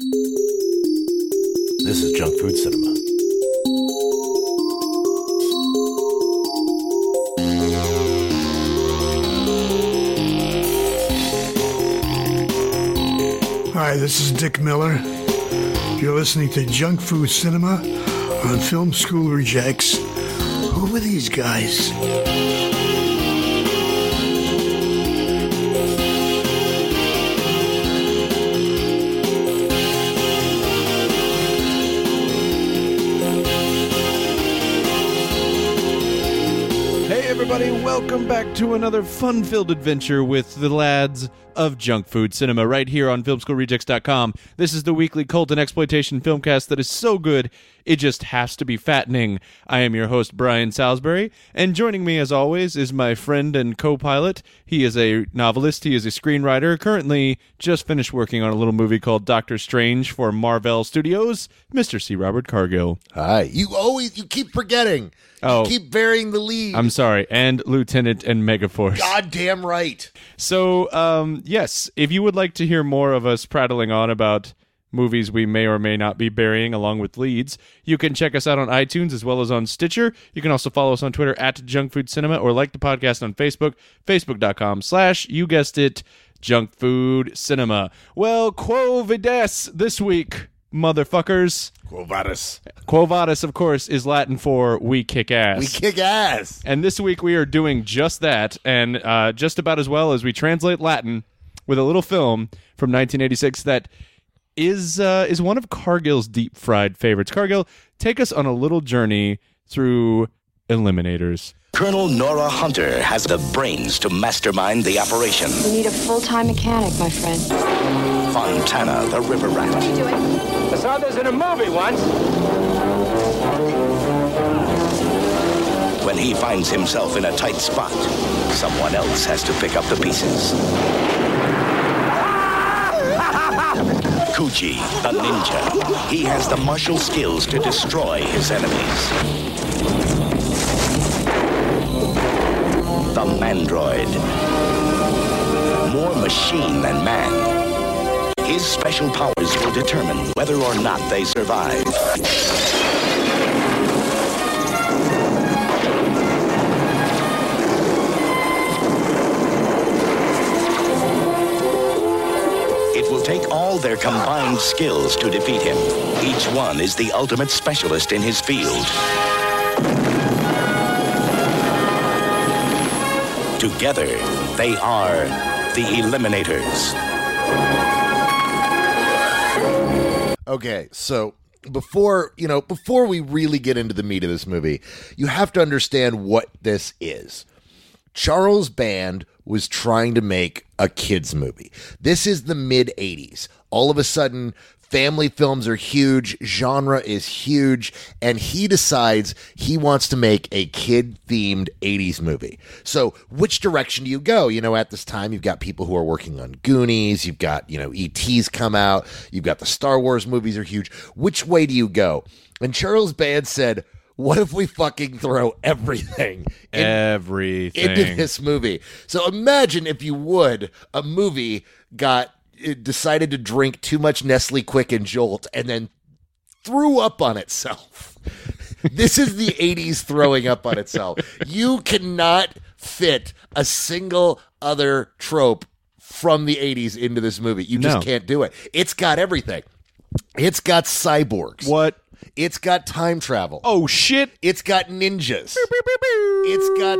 This is Junk Food Cinema. Hi, this is Dick Miller. You're listening to Junk Food Cinema on Film School Rejects. Who were these guys? Everybody, welcome back to another fun-filled adventure with the lads of Junk Food Cinema right here on FilmSchoolRejects.com. This is the weekly cult and exploitation filmcast that is so good, it just has to be fattening. I am your host, Brian Salisbury, and joining me as always is my friend and co-pilot. He is a novelist, he is a screenwriter, currently just finished working on a little movie called Doctor Strange for Marvel Studios, Mr. C. Robert Cargill. Hi. You keep forgetting. Oh. You keep burying the lead. I'm sorry, and Lieutenant and Megaforce. Goddamn right. So, yes, if you would like to hear more of us prattling on about movies we may or may not be burying along with leads, you can check us out on iTunes as well as on Stitcher. You can also follow us on Twitter at Junk Food Cinema or like the podcast on Facebook, facebook.com/ you guessed it, Junk Food Cinema. Well, quo vides this week, motherfuckers. Quo vadis. Quo vadis, of course, is Latin for we kick ass. We kick ass. And this week we are doing just that, and just about as well as we translate Latin with a little film from 1986 that is one of Cargill's deep-fried favorites. Cargill, take us on a little journey through Eliminators. Colonel Nora Hunter has the brains to mastermind the operation. We need a full-time mechanic, my friend. Fontana, the river rat. What are you doing? I saw this in a movie once. When he finds himself in a tight spot, someone else has to pick up the pieces. Kuji, the ninja. He has the martial skills to destroy his enemies. The Mandroid. More machine than man. His special powers will determine whether or not they survive. It will take all their combined skills to defeat him. Each one is the ultimate specialist in his field. Together, they are the Eliminators. Okay, so before we really get into the meat of this movie, you have to understand what this is. Charles Band was trying to make a kids movie. This is the mid-'80s. All of a sudden, family films are huge, genre is huge, and he decides he wants to make a kid-themed 80s movie. So which direction do you go? At this time, you've got people who are working on Goonies, you've got, E.T.'s come out, you've got the Star Wars movies are huge. Which way do you go? And Charles Band said, what if we fucking throw everything into this movie? So imagine, if you would, a movie it decided to drink too much Nestle Quick and Jolt and then threw up on itself. This is the 80s throwing up on itself. You cannot fit a single other trope from the 80s into this movie. You just can't do it. It's got everything. It's got cyborgs. What? It's got time travel. Oh, shit. It's got ninjas. It's got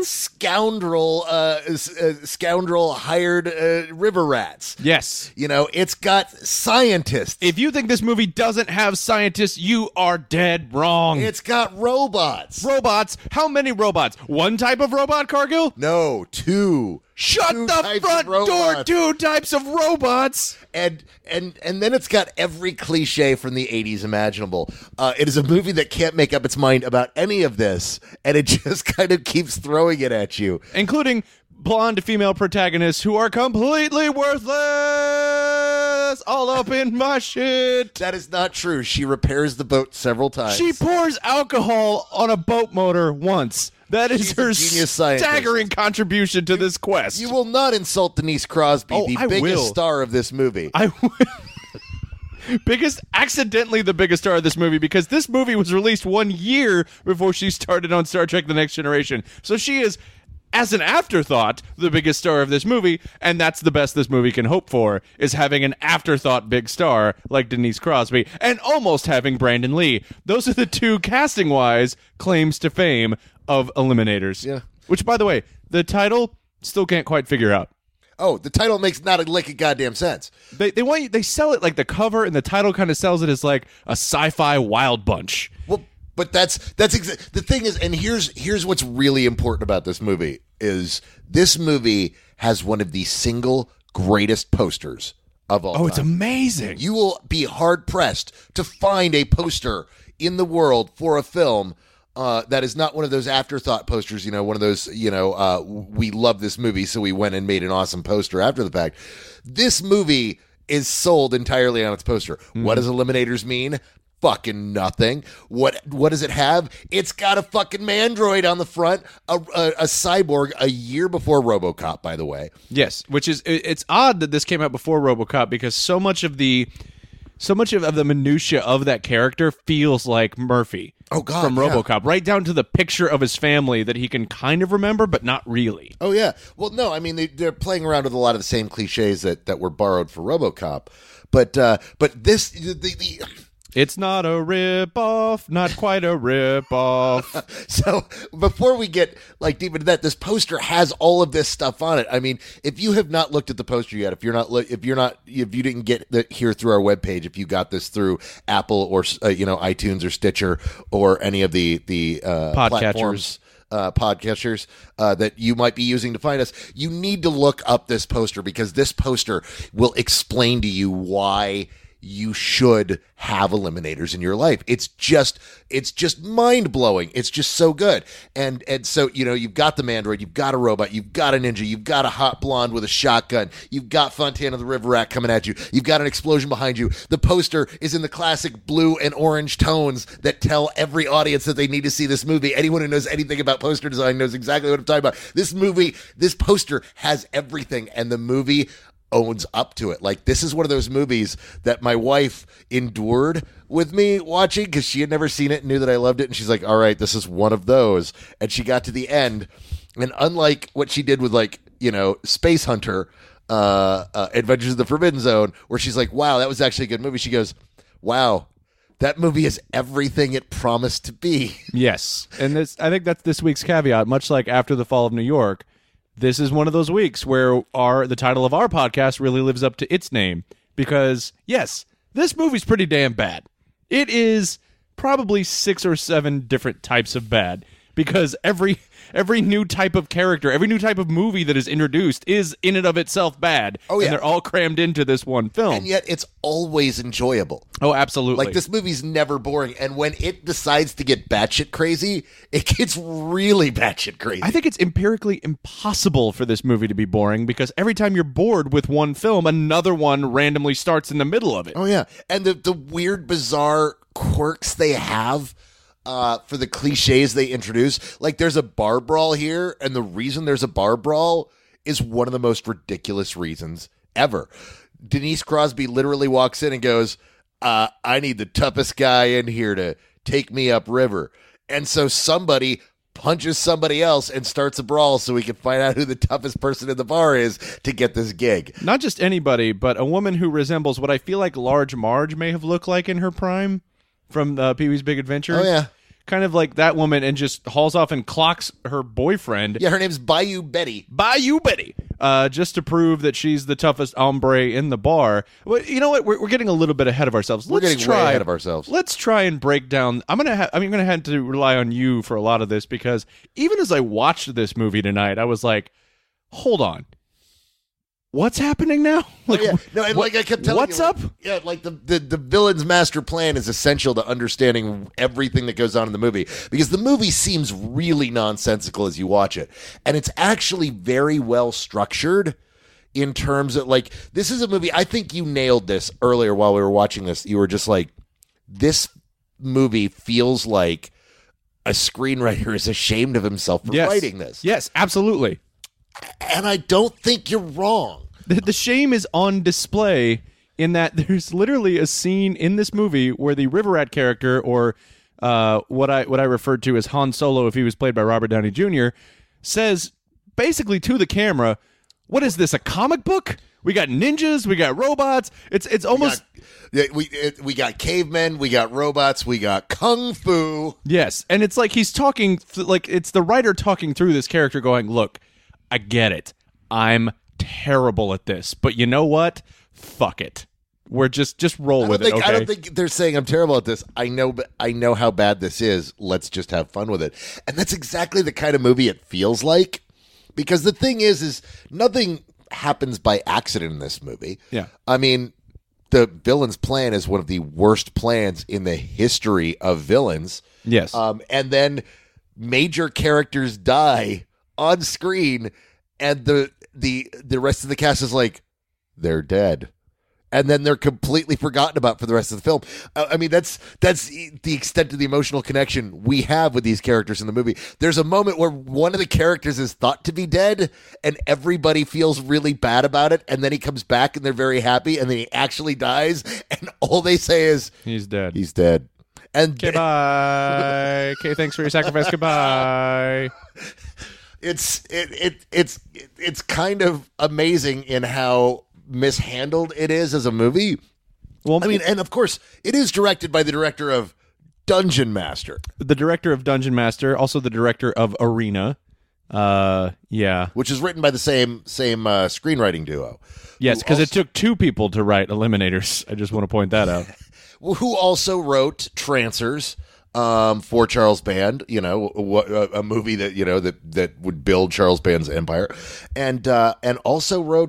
scoundrel hired river rats. Yes. It's got scientists. If you think this movie doesn't have scientists, you are dead wrong. It's got robots. Robots? How many robots? One type of robot, Cargill? No, two. Shut the front door, 2 types of robots. And then it's got every cliche from the 80s imaginable. It is a movie that can't make up its mind about any of this, and it just kind of keeps throwing it at you. Including blonde female protagonists who are completely worthless, all up in my shit. That is not true. She repairs the boat several times. She pours alcohol on a boat motor once. That is her staggering contribution to this quest. You will not insult Denise Crosby, the biggest star of this movie. I will. accidentally the biggest star of this movie, because this movie was released 1 year before she started on Star Trek The Next Generation. So she is, as an afterthought, the biggest star of this movie, and that's the best this movie can hope for, is having an afterthought big star like Denise Crosby, and almost having Brandon Lee. Those are the two, casting-wise, claims to fame of Eliminators. Yeah. Which, by the way, the title, still can't quite figure out. Oh, the title makes not a lick of goddamn sense. They want you, they sell it like the cover, and the title kind of sells it as like a sci-fi wild bunch. Well, but that's the thing is, and here's what's really important about this movie is this movie has one of the single greatest posters of all time. Oh, it's amazing. You will be hard pressed to find a poster in the world for a film that is not one of those afterthought posters, one of those, we love this movie, so we went and made an awesome poster after the fact. This movie is sold entirely on its poster. Mm-hmm. What does Eliminators mean? Fucking nothing. What does it have? It's got a fucking mandroid on the front, a cyborg, a year before RoboCop, by the way. Yes, which is, it's odd that this came out before RoboCop, because so much of the minutia of that character feels like Murphy. Oh, God, from RoboCop, right down to the picture of his family that he can kind of remember, but not really. Oh, yeah. Well, no, I mean, they're playing around with a lot of the same cliches that were borrowed for RoboCop. But this... It's not a rip-off, not quite a rip-off. So before we get deep into that, this poster has all of this stuff on it. I mean, if you have not looked at the poster yet, if you didn't get it here through our webpage, if you got this through Apple or iTunes or Stitcher or any of the platforms, podcasters that you might be using to find us, you need to look up this poster, because this poster will explain to you why you should have Eliminators in your life. It's just mind-blowing. It's just so good. And so, you've got the Mandroid, you've got a robot, you've got a ninja, you've got a hot blonde with a shotgun, you've got Fontana the River Rat coming at you, you've got an explosion behind you. The poster is in the classic blue and orange tones that tell every audience that they need to see this movie. Anyone who knows anything about poster design knows exactly what I'm talking about. This poster has everything, and the movie owns up to it. This is one of those movies that my wife endured with me watching, because she had never seen it and knew that I loved it, and she's like, all right, this is one of those. And she got to the end, and unlike what she did with Space Hunter, Adventures of the Forbidden Zone, where she's like, wow, that was actually a good movie, she goes, wow, that movie is everything it promised to be. Yes. And I think that's this week's caveat. Much like After the Fall of New York, this is one of those weeks where the title of our podcast really lives up to its name, because, yes, this movie's pretty damn bad. It is probably 6 or 7 different types of bad, because every new type of character, every new type of movie that is introduced is in and of itself bad. Oh, yeah. And they're all crammed into this one film. And yet it's always enjoyable. Oh, absolutely. This movie's never boring. And when it decides to get batshit crazy, it gets really batshit crazy. I think it's empirically impossible for this movie to be boring, because every time you're bored with one film, another one randomly starts in the middle of it. Oh, yeah. And the weird, bizarre quirks they have for the cliches they introduce. There's a bar brawl here, and the reason there's a bar brawl is one of the most ridiculous reasons ever. Denise Crosby literally walks in and goes, I need the toughest guy in here to take me upriver. And so somebody punches somebody else and starts a brawl so we can find out who the toughest person in the bar is to get this gig. Not just anybody, but a woman who resembles what I feel like Large Marge may have looked like in her prime from Pee-wee's Big Adventure. Oh, yeah. Kind of like that woman, and just hauls off and clocks her boyfriend. Yeah, her name's Bayou Betty. Bayou Betty. Just to prove that she's the toughest hombre in the bar. Well, you know what? We're getting a little bit ahead of ourselves. We're getting way ahead of ourselves. Let's try and break down. I'm gonna have to rely on you for a lot of this, because even as I watched this movie tonight, I was like, hold on. What's happening now? I kept telling what's you, up? Yeah, the villain's master plan is essential to understanding everything that goes on in the movie, because the movie seems really nonsensical as you watch it, and it's actually very well structured in terms of this is a movie. I think you nailed this earlier while we were watching this. You were just like, this movie feels like a screenwriter is ashamed of himself for writing this. Yes, absolutely. And I don't think you're wrong. The shame is on display in that there's literally a scene in this movie where the River Rat character, or what I referred to as Han Solo if he was played by Robert Downey Jr., says basically to the camera, "What is this, a comic book? We got ninjas, we got robots. It's almost we got cavemen, we got robots, we got kung fu." Yes, and it's like he's talking like it's the writer talking through this character, going, "Look, I get it. I'm terrible at this, but you know what? Fuck it. We're just roll with it." Okay? I don't think they're saying I'm terrible at this. I know how bad this is. Let's just have fun with it. And that's exactly the kind of movie it feels like. Because the thing is nothing happens by accident in this movie. Yeah. I mean, the villain's plan is one of the worst plans in the history of villains. Yes. And then major characters die on screen, and the rest of the cast is like, they're dead. And then they're completely forgotten about for the rest of the film. I mean, that's the extent of the emotional connection we have with these characters in the movie. There's a moment where one of the characters is thought to be dead, and everybody feels really bad about it. And then he comes back, and they're very happy, and then he actually dies, and all they say is, "He's dead. He's dead." And okay, bye. Okay, thanks for your sacrifice. Goodbye. It's kind of amazing in how mishandled it is as a movie. Well, I mean, and of course, it is directed by the director of Dungeon Master. The director of Dungeon Master, also the director of Arena. Yeah. Which is written by the same screenwriting duo. Yes, because it took two people to write Eliminators. I just want to point that out. Who also wrote Trancers for Charles Band, a movie that that would build Charles Band's empire, and also wrote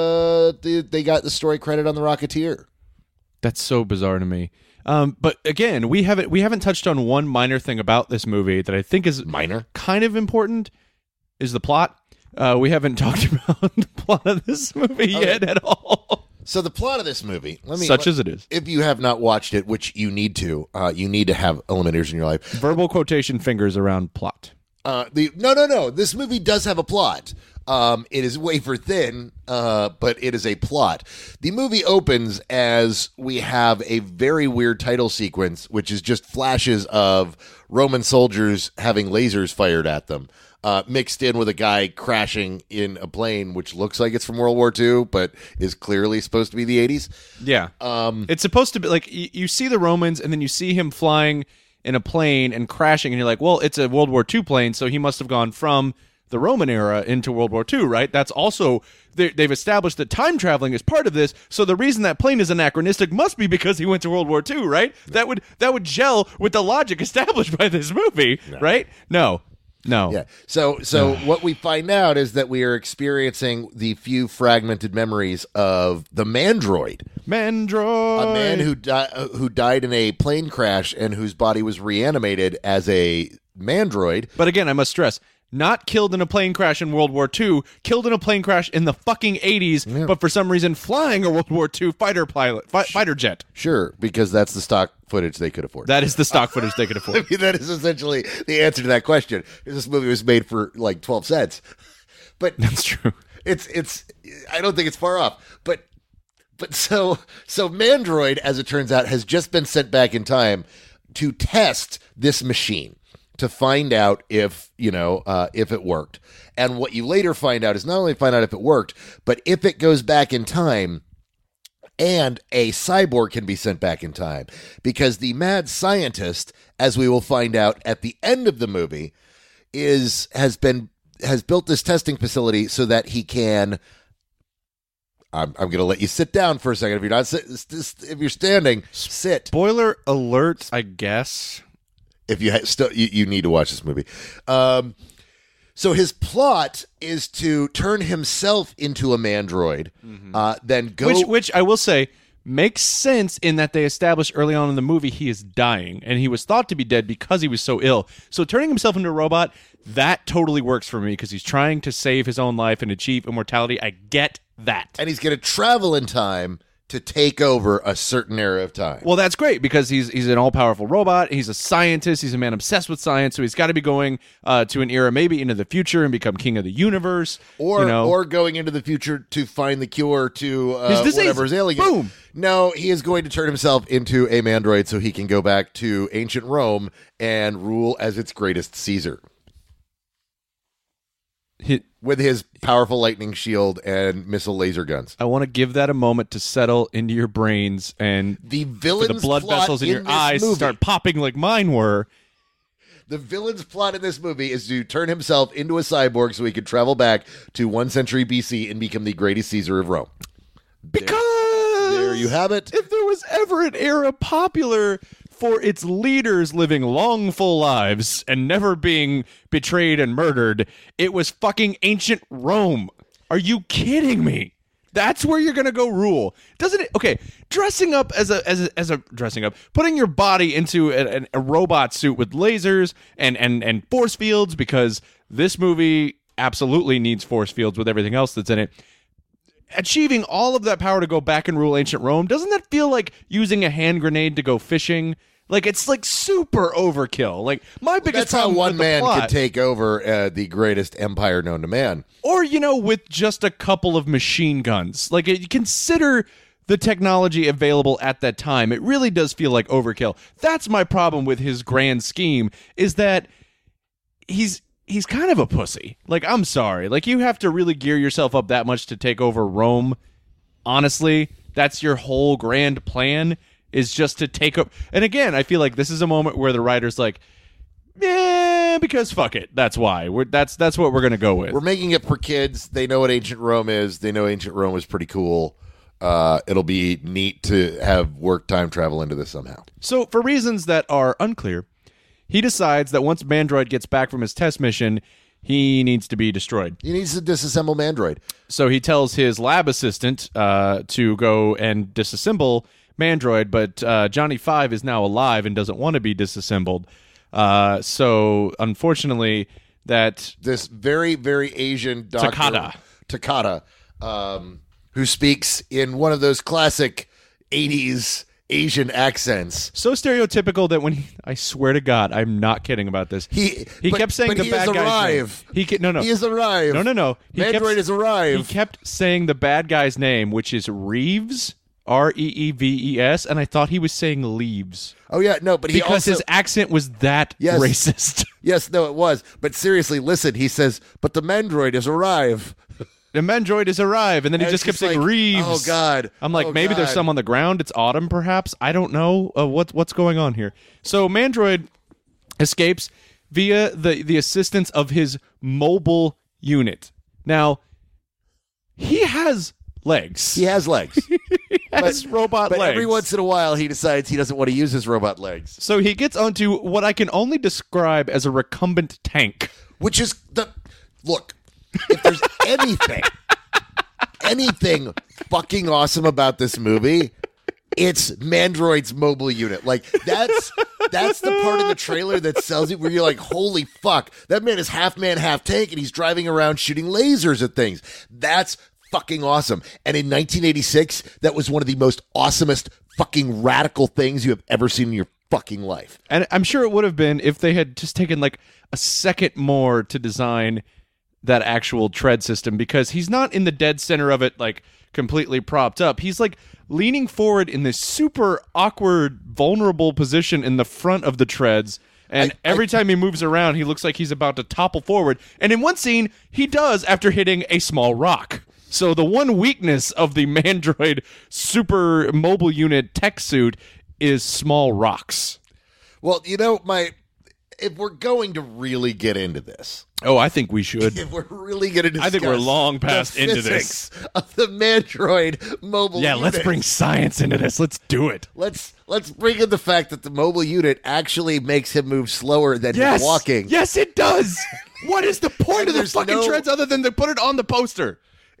they got the story credit on The Rocketeer. That's so bizarre to me. But again, we haven't touched on one minor thing about this movie that I think is kind of important, is the plot. We haven't talked about the plot of this movie yet at all. So the plot of this movie, as it is, if you have not watched it, which you need to have Eliminators in your life. Verbal quotation fingers around plot. No. This movie does have a plot. It is wafer thin, but it is a plot. The movie opens as we have a very weird title sequence, which is just flashes of Roman soldiers having lasers fired at them. Mixed in with a guy crashing in a plane, which looks like it's from World War II, but is clearly supposed to be the 80s. Yeah. It's supposed to be like you see the Romans, and then you see him flying in a plane and crashing, and you're like, well, it's a World War II plane, so he must have gone from the Roman era into World War II, right? That's also, they've established that time traveling is part of this, so the reason that plane is anachronistic must be because he went to World War II, right? That would gel with the logic established by this movie, right? No. Yeah. So what we find out is that we are experiencing the few fragmented memories of the Mandroid. A man who died in a plane crash and whose body was reanimated as a Mandroid. But again, I must stress, not killed in a plane crash in World War II, killed in a plane crash in the fucking 80s, but for some reason flying a World War II fighter jet. Sure, because that's the stock footage they could afford. That is the stock footage they could afford. I mean, that is essentially the answer to that question. This movie was made for like 12 cents. But that's true. It's I don't think it's far off. But so Mandroid, as it turns out, has just been sent back in time to test this machine, to find out if it worked. And what you later find out is not only find out if it worked, but if it goes back in time and a cyborg can be sent back in time. Because the mad scientist, as we will find out at the end of the movie, has built this testing facility so that he can... I'm going to let you sit down for a second. If you're not if you're standing, sit. Spoiler alert, I guess. If you you need to watch this movie. So his plot is to turn himself into a Mandroid, then go... Which I will say makes sense in that they established early on in the movie he is dying, and he was thought to be dead because he was so ill. So turning himself into a robot, that totally works for me because he's trying to save his own life and achieve immortality. I get that. And he's going to travel in time to take over a certain era of time. Well, that's great because he's an all-powerful robot. He's a scientist. He's a man obsessed with science. So he's got to be going to an era maybe into the future and become king of the universe. Or going into the future to find the cure to his disease. whatever is ailing him. Boom. No, he is going to turn himself into a mandroid so he can go back to ancient Rome and rule as its greatest Caesar. With his powerful lightning shield and missile laser guns. I want to give that a moment to settle into your brains and the villain's the blood plot vessels in your this eyes movie, start popping like mine were. The villain's plot in this movie is to turn himself into a cyborg so he could travel back to 1 century BC and become the greatest Caesar of Rome. Because there you have it. If there was ever an era popular for its leaders living long, full lives and never being betrayed and murdered, it was fucking ancient Rome. Are you kidding me? That's where you're gonna go rule, doesn't it? Okay, dressing up as a dressing up, putting your body into a robot suit with lasers and force fields, because this movie absolutely needs force fields with everything else that's in it. Achieving all of that power to go back and rule ancient Rome, doesn't that feel like using a hand grenade to go fishing? Like, it's like super overkill. Like, my biggest That's how problem one with the man plot, could take over the greatest empire known to man. or, with just a couple of machine guns. Like, you consider the technology available at that time. It really does feel like overkill. That's my problem with his grand scheme, is that he's kind of a pussy. Like, I'm sorry. Like, you have to really gear yourself up that much to take over Rome. Honestly, that's your whole grand plan, is just to take up. And again, I feel like this is a moment where the writer's like, because fuck it. That's why. That's what we're going to go with. We're making it for kids. They know what ancient Rome is. They know ancient Rome is pretty cool. It'll be neat to have work time travel into this somehow. So, for reasons that are unclear, he decides that once Mandroid gets back from his test mission, he needs to be destroyed. He needs to disassemble Mandroid. So he tells his lab assistant to go and disassemble Mandroid, but Johnny Five is now alive and doesn't want to be disassembled. So, unfortunately, this very, very Asian doctor, Takada, who speaks in one of those classic 80s Asian accents. So stereotypical that I swear to God, I'm not kidding about this. He kept saying the bad guy's name. He has arrived. No. Mandroid has arrived. He kept saying the bad guy's name, which is Reeves, Reeves, and I thought he was saying Leaves. Oh yeah, no, but because his accent was that racist. Yes, no, it was. But seriously, listen, he says, "But the Mandroid has arrived." The Mandroid has arrived, and then he just kept saying Reeves. Oh God! I'm like, maybe there's some on the ground. It's autumn, perhaps. I don't know what's going on here. So Mandroid escapes via the assistance of his mobile unit. Now, he has legs. He has legs. He has robot legs. But every once in a while, he decides he doesn't want to use his robot legs. So he gets onto what I can only describe as a recumbent tank, which is look. If there's anything fucking awesome about this movie, it's Mandroid's mobile unit. Like, that's the part of the trailer that sells it, where you're like, holy fuck, that man is half man, half tank, and he's driving around shooting lasers at things. That's fucking awesome. And in 1986, that was one of the most awesomest fucking radical things you have ever seen in your fucking life. And I'm sure it would have been if they had just taken like a second more to design that actual tread system, because he's not in the dead center of it, like completely propped up. He's like leaning forward in this super awkward, vulnerable position in the front of the treads. And every time he moves around, he looks like he's about to topple forward. And in one scene, he does after hitting a small rock. So the one weakness of the Mandroid super mobile unit tech suit is small rocks. Well, if we're going to really get into this. Oh, I think we should. If we're really going to discuss, I think we're long past the into physics this of the Mandroid mobile unit. Yeah, let's bring science into this. Let's do it. Let's bring in the fact that the mobile unit actually makes him move slower than him walking. Yes, it does. What is the point of the fucking treads other than to put it on the poster?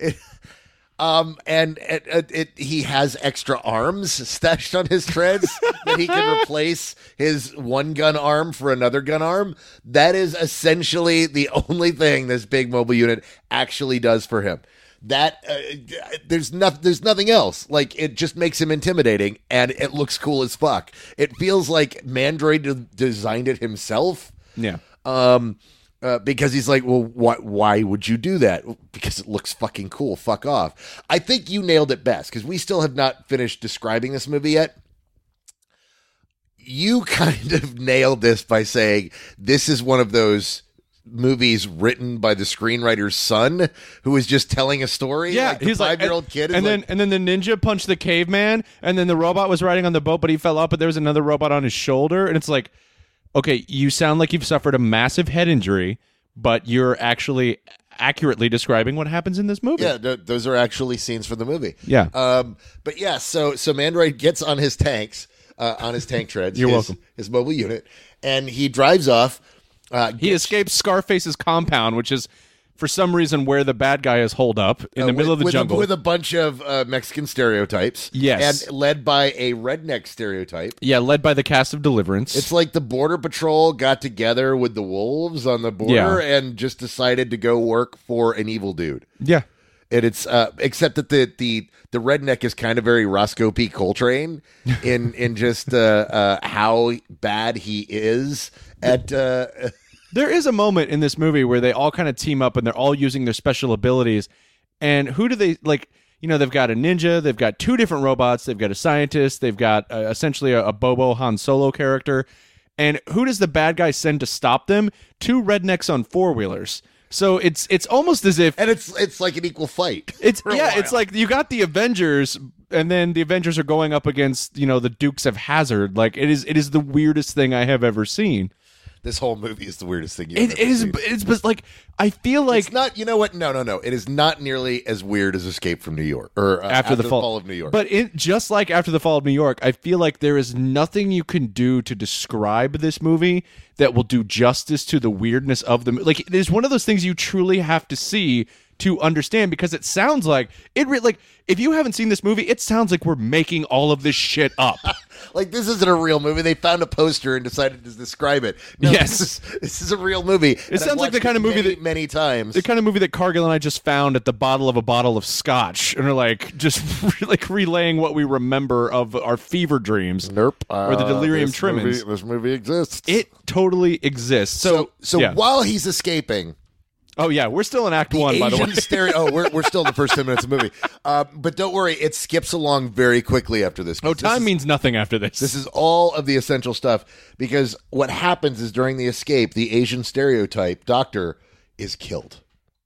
He has extra arms stashed on his treads that he can replace his one gun arm for another gun arm. That is essentially the only thing this big mobile unit actually does for him. that there's nothing else. Like, it just makes him intimidating, and it looks cool as fuck. It feels like Mandroid designed it himself. Yeah. Because he's like, well, why would you do that? Because it looks fucking cool. Fuck off. I think you nailed it best, because we still have not finished describing this movie yet. You kind of nailed this by saying this is one of those movies written by the screenwriter's son who is just telling a story. Yeah, like the he's like, 5-year-old kid. And then the ninja punched the caveman, and then the robot was riding on the boat, but he fell off, but there was another robot on his shoulder. And it's like, okay, you sound like you've suffered a massive head injury, but you're actually accurately describing what happens in this movie. Yeah, those are actually scenes from the movie. Yeah. But yeah, so Mandroid gets on his tanks, on his tank treads. You're welcome. His mobile unit, and he drives off. He escapes Scarface's compound, which is, for some reason, where the bad guy is holed up in the middle of the jungle. With a bunch of Mexican stereotypes. Yes. And led by a redneck stereotype. Yeah, led by the cast of Deliverance. It's like the Border Patrol got together with the wolves on the border and just decided to go work for an evil dude. Yeah. And it's except that the redneck is kind of very Roscoe P. Coltrane in just how bad he is at. There is a moment in this movie where they all kind of team up and they're all using their special abilities. And who do they like? You know, they've got a ninja, they've got two different robots, they've got a scientist, they've got essentially a Bobo Han Solo character. And who does the bad guy send to stop them? Two rednecks on four-wheelers. So it's almost as if, and it's like an equal fight. It's like you got the Avengers, and then the Avengers are going up against the Dukes of Hazzard. Like it is the weirdest thing I have ever seen. This whole movie is the weirdest thing It is. It's like I feel like it's not. You know what? No. It is not nearly as weird as Escape from New York or After the Fall of New York. But just like After the Fall of New York, I feel like there is nothing you can do to describe this movie that will do justice to the weirdness of the like. It is one of those things you truly have to see to understand, because it sounds like like if you haven't seen this movie, it sounds like we're making all of this shit up. Like, this isn't a real movie. They found a poster and decided to describe it. No, yes, this is a real movie. It sounds like the kind of movie that many times. The kind of movie that Cargill and I just found at the bottle of a bottle of scotch, and are like just like relaying what we remember of our fever dreams. Nope. Or the delirium tremens. This movie exists. It totally exists. So yeah. While he's escaping. Oh yeah, we're still in Act 1, by the way. We're still in the first 10 minutes of the movie. But don't worry, it skips along very quickly after this. Time means nothing after this. This is all of the essential stuff, because what happens is during the escape, the Asian stereotype doctor is killed.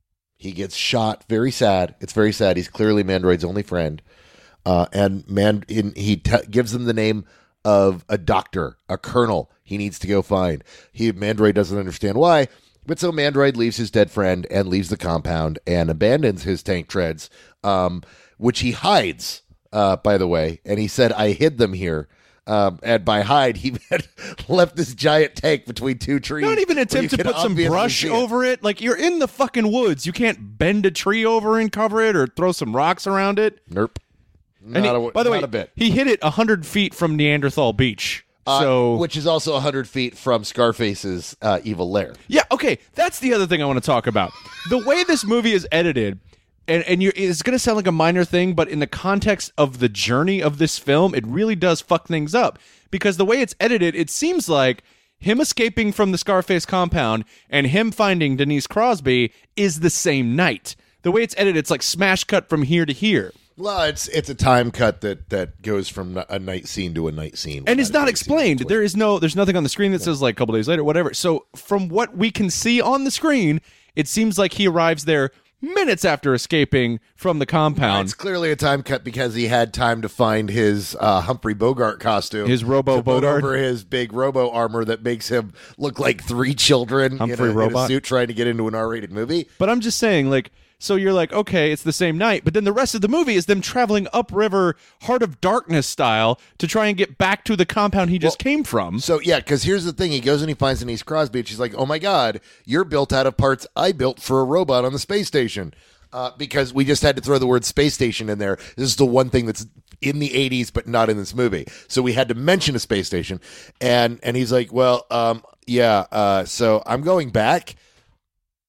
He gets shot. Very sad. It's very sad. He's clearly Mandroid's only friend. He gives them the name of a doctor, a colonel he needs to go find. Mandroid doesn't understand why. But so Mandroid leaves his dead friend and leaves the compound and abandons his tank treads, which he hides, by the way. And he said, I hid them here. And by hide, he left this giant tank between two trees. Don't even attempt to put some brush over it. Like, you're in the fucking woods. You can't bend a tree over and cover it or throw some rocks around it. Nope. By the way, a bit. He hit it 100 feet from Neanderthal Beach. Which is also 100 feet from Scarface's evil lair. Yeah, okay. That's the other thing I want to talk about. The way this movie is edited, and it's going to sound like a minor thing, but in the context of the journey of this film, it really does fuck things up. Because the way it's edited, it seems like him escaping from the Scarface compound and him finding Denise Crosby is the same night. The way it's edited, it's like smash cut from here to here. Well, it's a time cut that goes from a night scene to a night scene, and it's not explained. There's nothing on the screen that says like a couple days later, whatever. So from what we can see on the screen, it seems like he arrives there minutes after escaping from the compound. It's clearly a time cut because he had time to find his Humphrey Bogart costume, his Robo Bogart, over his big Robo armor that makes him look like three children in a suit trying to get into an R-rated movie. But I'm just saying, like. So you're like, okay, it's the same night, but then the rest of the movie is them traveling upriver, Heart of Darkness style, to try and get back to the compound he just came from. So yeah, because here's the thing: he goes and he finds Denise Crosby, and she's like, "Oh my God, you're built out of parts I built for a robot on the space station." Because we just had to throw the word space station in there. This is the one thing that's in the 80s, but not in this movie. So we had to mention a space station, and he's like, "Well, yeah. So I'm going back."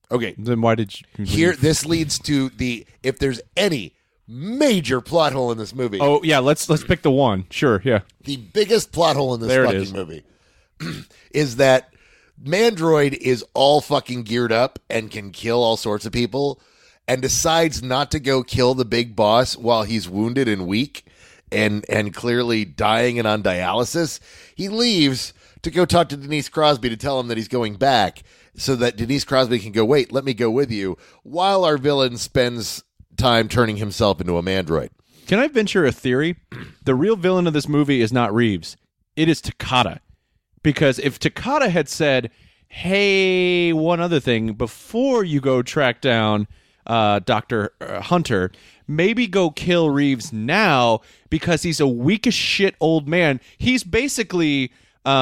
Okay, Then why did you here leave? this leads to if there's any major plot hole in this movie. Oh yeah, let's pick the one. Sure, yeah. The biggest plot hole in this There it fucking is. movie is that Mandroid is all fucking geared up and can kill all sorts of people and decides not to go kill the big boss while he's wounded and weak and clearly dying and on dialysis. He leaves to go talk to Denise Crosby to tell him that he's going back so that Denise Crosby can go, wait, let me go with you, while our villain spends time turning himself into a Mandroid. Can I venture a theory? The real villain of this movie is not Reeves. It is Takata. Because if Takata had said, hey, one other thing, before you go track down Dr. Hunter, maybe go kill Reeves now because he's a weak as shit old man. He's basically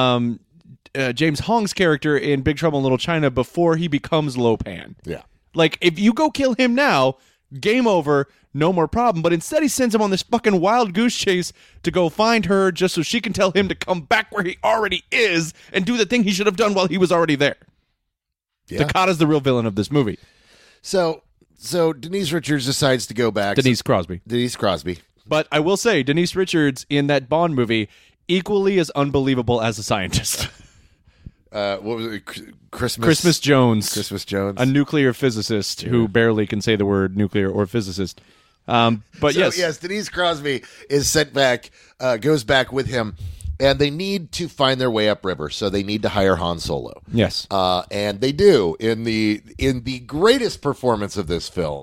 James Hong's character in Big Trouble in Little China before he becomes Lopan. Yeah. Like, if you go kill him now, game over, no more problem. But instead he sends him on this fucking wild goose chase to go find her just so she can tell him to come back where he already is and do the thing he should have done while he was already there. Yeah. Takata's the real villain of this movie. So Denise Richards decides to go back. Denise Crosby. Denise Crosby. But I will say, Denise Richards in that Bond movie, equally as unbelievable as a scientist. What was it? Christmas Jones. Christmas Jones. A nuclear physicist who barely can say the word nuclear or physicist. But So, yes. Denise Crosby is sent back, goes back with him, and they need to find their way upriver. So they need to hire Han Solo. Yes. And they do in the greatest performance of this film.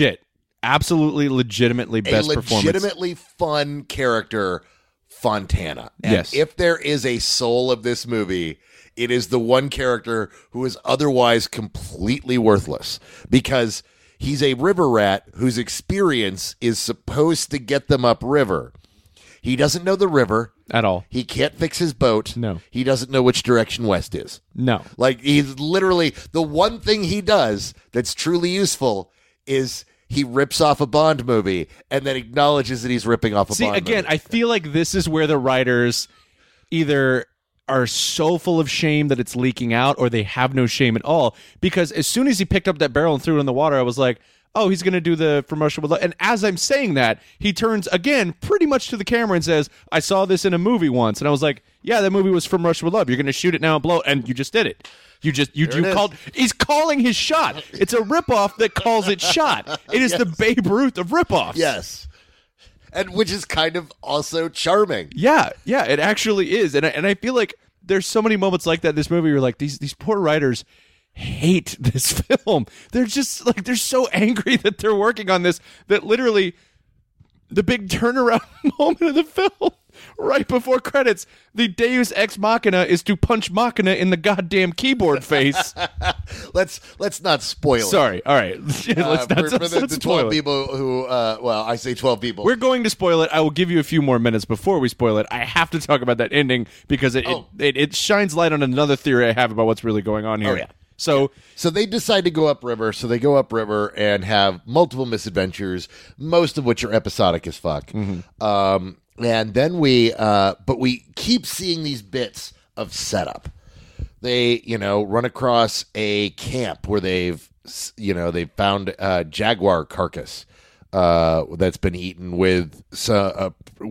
Absolutely, legitimately best a performance. legitimately fun character, Fontana. And Yes. if there is a soul of this movie, it is the one character who is otherwise completely worthless because he's a river rat whose experience is supposed to get them upriver. He doesn't know the river At all. He can't fix his boat. No. He doesn't know which direction west is. No. Like, he's literally, the one thing he does that's truly useful is he rips off a Bond movie and then acknowledges that he's ripping off a See, Bond again, movie. I feel like this is where the writers either are so full of shame that it's leaking out or they have no shame at all. Because as soon as he picked up that barrel and threw it in the water, I was like, oh, he's going to do the From Russia with Love. And as I'm saying that, he turns again pretty much to the camera and says, I saw this in a movie once. And I was like, yeah, that movie was From Russia with Love. You're going to shoot it now and blow it. And you just did it. You called. He's calling his shot. It's a ripoff that calls it shot. It is the Babe Ruth of ripoffs. Yes. And which is kind of also charming. Yeah, it actually is. And I feel like there's so many moments like that in this movie where you're like, these poor writers hate this film. They're just like, they're so angry that they're working on this that literally the big turnaround moment of the film, right before credits, the Deus Ex Machina is to punch Machina in the goddamn keyboard face. Let's not spoil it. Sorry. All right. Let's not for the spoil 12 it. people who, well, I say 12 people. We're going to spoil it. I will give you a few more minutes before we spoil it. I have to talk about that ending because it shines light on another theory I have about what's really going on here. Oh, yeah. So they decide to go upriver. So they go upriver and have multiple misadventures, most of which are episodic as fuck. Mm-hmm. And then but we keep seeing these bits of setup. They, run across a camp where they've found a jaguar carcass that's been eaten with a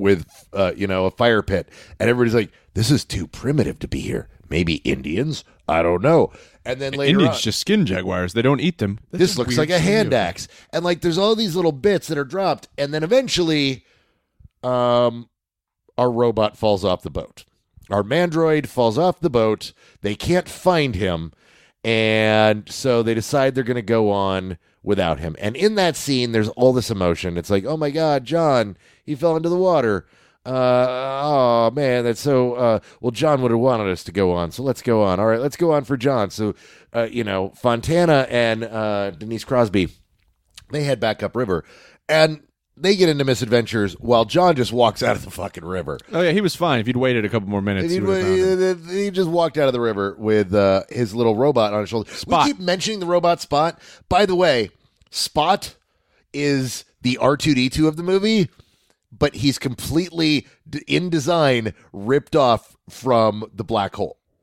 fire pit, and everybody's like, "This is too primitive to be here. Maybe Indians? I don't know." And then later Indians on, just skin jaguars. They don't eat them. That's this just looks weird like a shit. hand axe, and like there's all these little bits that are dropped, and then eventually, our robot falls off the boat. Our Mandroid falls off the boat. They can't find him, and so they decide they're going to go on without him. And in that scene, there's all this emotion. It's like, oh my God, John, he fell into the water. Oh man, that's so. Well, John would have wanted us to go on, so let's go on. All right, let's go on for John. So, Fontana and Denise Crosby, they head back upriver, and they get into misadventures while John just walks out of the fucking river. Oh yeah, he was fine. If he'd waited a couple more minutes, he would have found him. He just walked out of the river with his little robot on his shoulder. Spot. We keep mentioning the robot Spot. By the way, Spot is the R2-D2 of the movie, but he's completely, in design, ripped off from the black hole.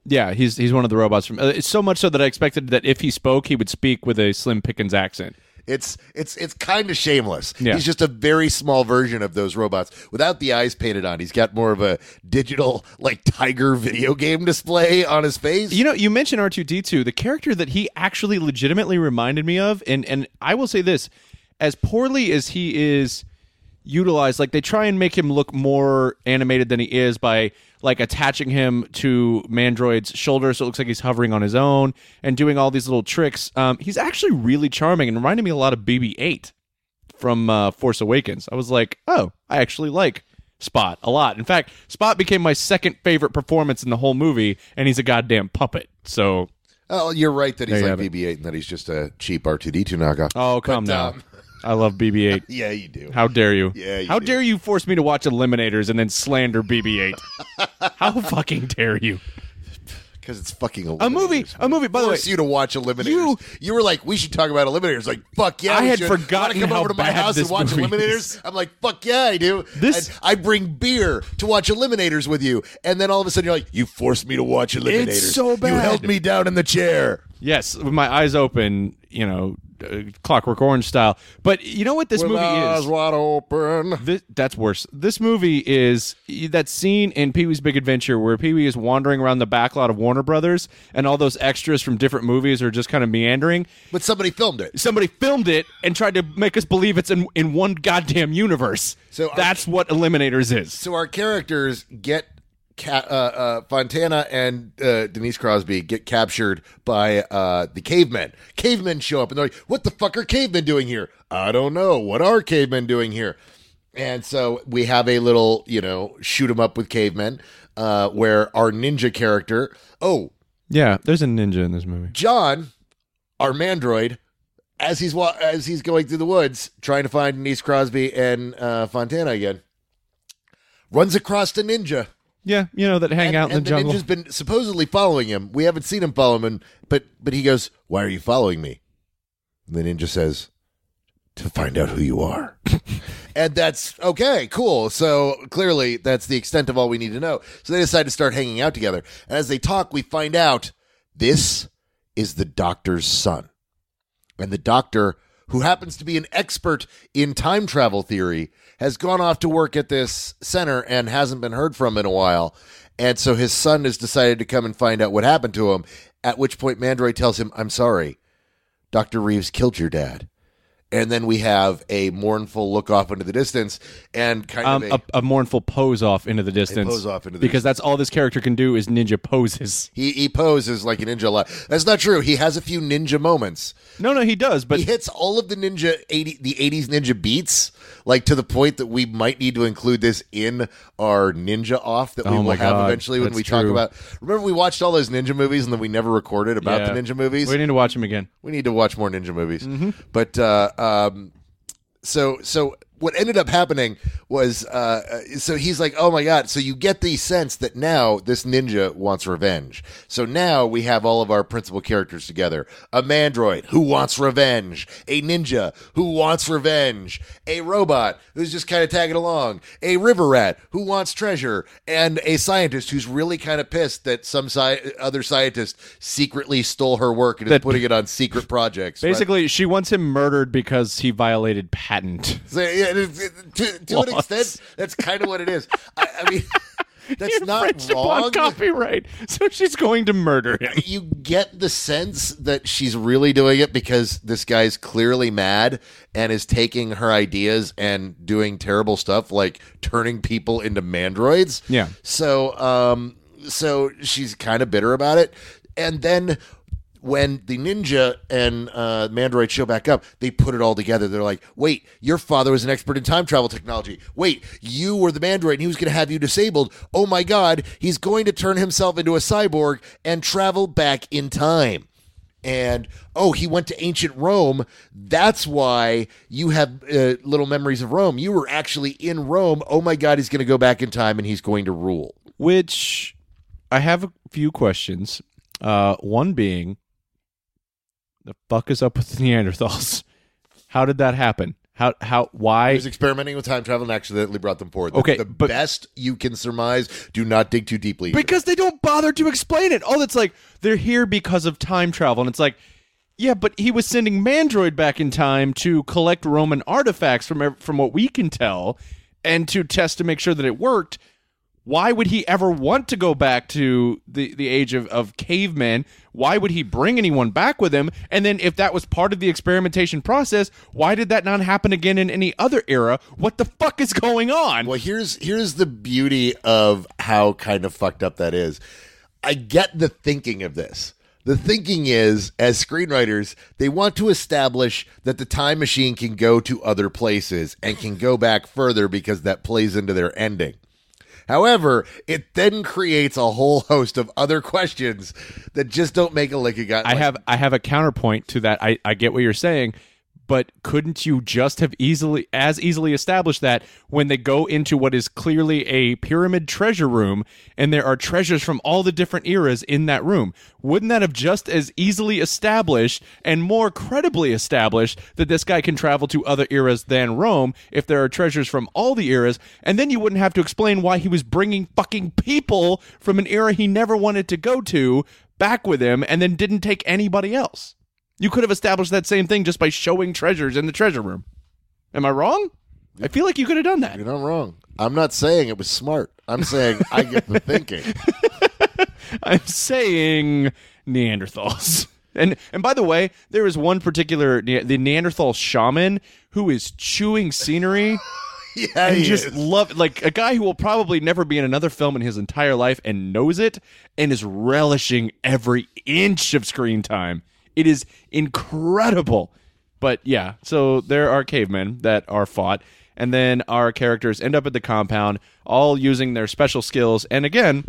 Yeah, he's one of the robots from. It's so much so that I expected that if he spoke, he would speak with a Slim Pickens accent. It's kind of shameless. Yeah. He's just a very small version of those robots without the eyes painted on. He's got more of a digital, like, tiger video game display on his face. You know, you mentioned R2-D2, the character that he actually legitimately reminded me of, and I will say this, as poorly as he is utilized, like, they try and make him look more animated than he is by, like, attaching him to Mandroid's shoulder so it looks like he's hovering on his own and doing all these little tricks. He's actually really charming and reminded me a lot of BB-8 from Force Awakens. I was like, oh, I actually like Spot a lot. In fact, Spot became my second favorite performance in the whole movie, and he's a goddamn puppet. So, oh, you're right that he's There you like have it. BB-8 and that he's just a cheap R2-D2 knockoff. oh, come But, now. I love BB-8. Yeah, you do. How dare you? Yeah, you How do. dare you force me to watch Eliminators and then slander BB-8? How fucking dare you? Because it's fucking A movie. By the way, Force you to watch Eliminators. You were like, we should talk about Eliminators. Like, fuck yeah, I we had should. forgotten You wanna come how over to my bad house and this watch movie Eliminators. is. I'm like, fuck yeah, I do. This- And I bring beer to watch Eliminators with you, and then all of a sudden you're like, you forced me to watch Eliminators. so You bad. held me down in the chair. yes, with my eyes open, you know, Clockwork Orange style. But you know what this movie is? wide open. That's worse. This movie is that scene in Pee-wee's Big Adventure where Pee-wee is wandering around the backlot of Warner Brothers and all those extras from different movies are just kind of meandering. But somebody filmed it. Somebody filmed it and tried to make us believe it's in one goddamn universe. So that's what Eliminators is. So our characters get Fontana and Denise Crosby get captured by the cavemen. Cavemen show up and they're like, what the fuck are cavemen doing here? I don't know. What are cavemen doing here? And so we have a little, shoot 'em up with cavemen where our ninja character, Yeah, there's a ninja in this movie. John, our mandroid, as he's going through the woods trying to find Denise Crosby and Fontana again, runs across a ninja. Yeah, that hang out in the jungle. The ninja's been supposedly following him. We haven't seen him follow him, but he goes, "Why are you following me?" And the ninja says, "To find out who you are." And that's okay, cool. So clearly that's the extent of all we need to know. So they decide to start hanging out together. And as they talk, we find out this is the doctor's son. And the doctor, who happens to be an expert in time travel theory, has gone off to work at this center and hasn't been heard from in a while. And so his son has decided to come and find out what happened to him, at which point Mandroid tells him, "I'm sorry, Dr. Reeves killed your dad." And then we have a mournful look off into the distance and kind of a mournful pose off into the distance. pose off into the because distance. that's all this character can do is ninja poses. He poses like a ninja a lot. That's not true. He has a few ninja moments. No, he does, but He hits all of the the 80s ninja beats, like to the point that we might need to include this in our ninja off that we Oh will my have God, eventually when that's we talk true. about. Remember, we watched all those ninja movies and then we never recorded about Yeah. the ninja movies. we need to watch him again. We need to watch more ninja movies. Mm-hmm. But so what ended up happening was so he's like, oh my God. So you get the sense that now this ninja wants revenge. So now we have all of our principal characters together. A mandroid who wants revenge. A ninja who wants revenge. A robot who's just kind of tagging along. A river rat who wants treasure. And a scientist who's really kind of pissed that some other scientist secretly stole her work and is putting it on secret projects. right? Basically, she wants him murdered because he violated patent. So, yeah, to an extent, that's kind of what it is. I mean, that's not Infringed upon wrong. copyright, so she's going to murder him. You get the sense that she's really doing it because this guy's clearly mad and is taking her ideas and doing terrible stuff like turning people into mandroids. Yeah. So, so she's kind of bitter about it. And then when the ninja and Mandroid show back up, they put it all together. They're like, wait, your father was an expert in time travel technology. Wait, you were the Mandroid and he was going to have you disabled. Oh my God, he's going to turn himself into a cyborg and travel back in time. And, he went to ancient Rome. That's why you have little memories of Rome. You were actually in Rome. Oh my God, he's going to go back in time and he's going to rule. Which I have a few questions. One being, the fuck is up with the Neanderthals? How did that happen? Why? He was experimenting with time travel and accidentally brought them forward. Okay, the but- best you can surmise. Do not dig too deeply. Because they don't bother to explain it. Oh, it's like they're here because of time travel, and it's like, yeah, but he was sending Mandroid back in time to collect Roman artifacts from what we can tell, and to test to make sure that it worked. Why would he ever want to go back to the age of cavemen? Why would he bring anyone back with him? And then if that was part of the experimentation process, why did that not happen again in any other era? What the fuck is going on? Well, here's the beauty of how kind of fucked up that is. I get the thinking of this. The thinking is, as screenwriters, they want to establish that the time machine can go to other places and can go back further because that plays into their ending. However, it then creates a whole host of other questions that just don't make a lick of gut. I have a counterpoint to that. I get what you're saying, but couldn't you just have easily established that when they go into what is clearly a pyramid treasure room and there are treasures from all the different eras in that room? Wouldn't that have just as easily established and more credibly established that this guy can travel to other eras than Rome if there are treasures from all the eras? And then you wouldn't have to explain why he was bringing fucking people from an era he never wanted to go to back with him and then didn't take anybody else. You could have established that same thing just by showing treasures in the treasure room. Am I wrong? I feel like you could have done that. You're not wrong. I'm not saying it was smart. I'm saying I get the thinking. I'm saying Neanderthals. And by the way, there is one particular, the Neanderthal shaman, who is chewing scenery. Yeah, And he just is. love, like a guy who will probably never be in another film in his entire life and knows it and is relishing every inch of screen time. It is incredible. But yeah, so there are cavemen that are fought, and then our characters end up at the compound, all using their special skills. And again,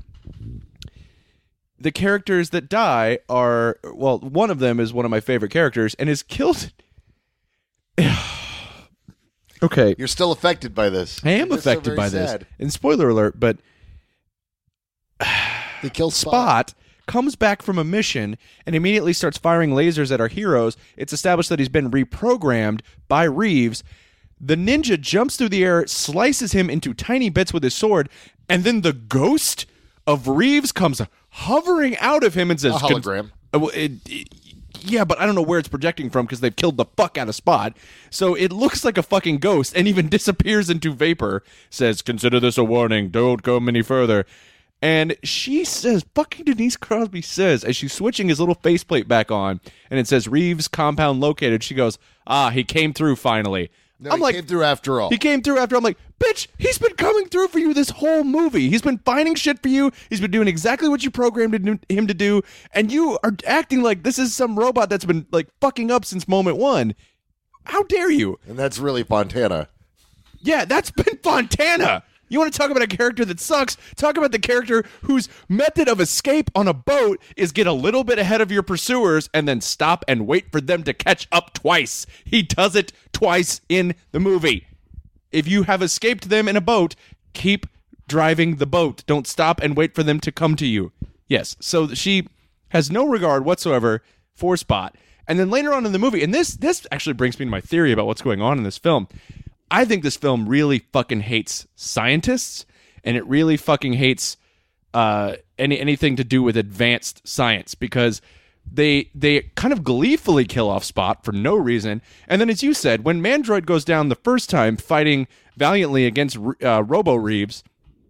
the characters that die are, well, one of them is one of my favorite characters and is killed. Okay. You're still affected by this. I am You're just so affected very by sad. this. And spoiler alert, but They kill Spot comes back from a mission and immediately starts firing lasers at our heroes. It's established that he's been reprogrammed by Reeves. The ninja jumps through the air, slices him into tiny bits with his sword, and then the ghost of Reeves comes hovering out of him and says, A hologram. Yeah, but I don't know where it's projecting from because they've killed the fuck out of Spot. So it looks like a fucking ghost and even disappears into vapor. Says, consider this a warning. Don't go any further. And she says, fucking Denise Crosby says, as she's switching his little faceplate back on, and it says, Reeves compound located, she goes, he came through finally. No, I'm he like, came through after all. He came through after. I'm like, bitch, he's been coming through for you this whole movie. He's been finding shit for you. He's been doing exactly what you programmed him to do. And you are acting like this is some robot that's been like fucking up since moment one. How dare you? And that's really Fontana. Yeah, that's been Fontana. You want to talk about a character that sucks? Talk about the character whose method of escape on a boat is get a little bit ahead of your pursuers and then stop and wait for them to catch up twice. He does it twice in the movie. If you have escaped them in a boat, keep driving the boat. Don't stop and wait for them to come to you. Yes, so she has no regard whatsoever for Spot. And then later on in the movie, and this actually brings me to my theory about what's going on in this film. I think this film really fucking hates scientists, and it really fucking hates anything to do with advanced science, because they kind of gleefully kill off Spot for no reason. And then, as you said, when Mandroid goes down the first time fighting valiantly against Robo Reeves,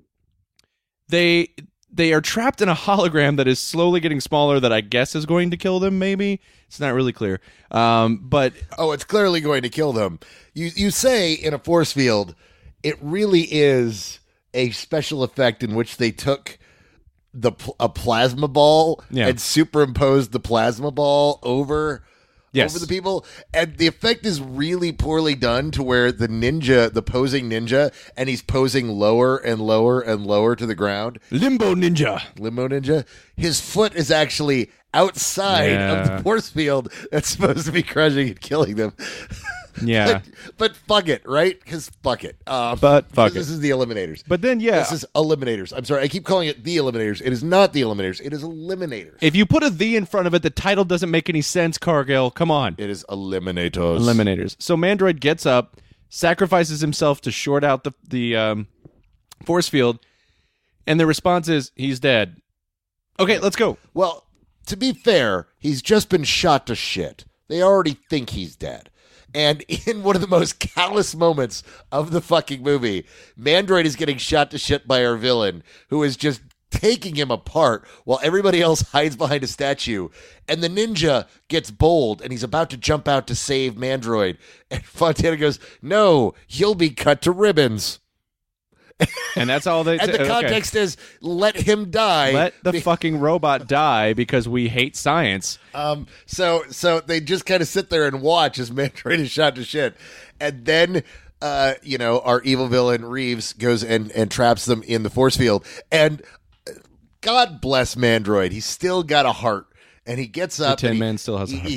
they are trapped in a hologram that is slowly getting smaller that I guess is going to kill them, maybe. It's not really clear. But it's clearly going to kill them. You say in a force field, it really is a special effect in which they took a plasma ball and superimposed the plasma ball over the people. And the effect is really poorly done to where the posing ninja, and he's posing lower and lower and lower to the ground. Limbo Ninja. His foot is actually outside of the force field that's supposed to be crushing and killing them. Yeah. but fuck it, right? Because fuck it. This is the Eliminators. But then, This is Eliminators. I'm sorry, I keep calling it the Eliminators. It is not the Eliminators. It is Eliminators. If you put a "the" in front of it, the title doesn't make any sense, Cargill. Come on. It is Eliminators. Eliminators. So Mandroid gets up, sacrifices himself to short out the force field, and the response is, he's dead. Okay, let's go. Well, to be fair, he's just been shot to shit. They already think he's dead. And in one of the most callous moments of the fucking movie, Mandroid is getting shot to shit by our villain, who is just taking him apart while everybody else hides behind a statue. And the ninja gets bold, and he's about to jump out to save Mandroid. And Fontana goes, "No, you'll be cut to ribbons." And that's all they... And the context is, let him die. Let the fucking robot die because we hate science. So they just kind of sit there and watch as Mandroid is shot to shit. And then, our evil villain Reeves goes and traps them in the force field. And God bless Mandroid. He's still got a heart. And he gets up. The Tin Man still has a heart. He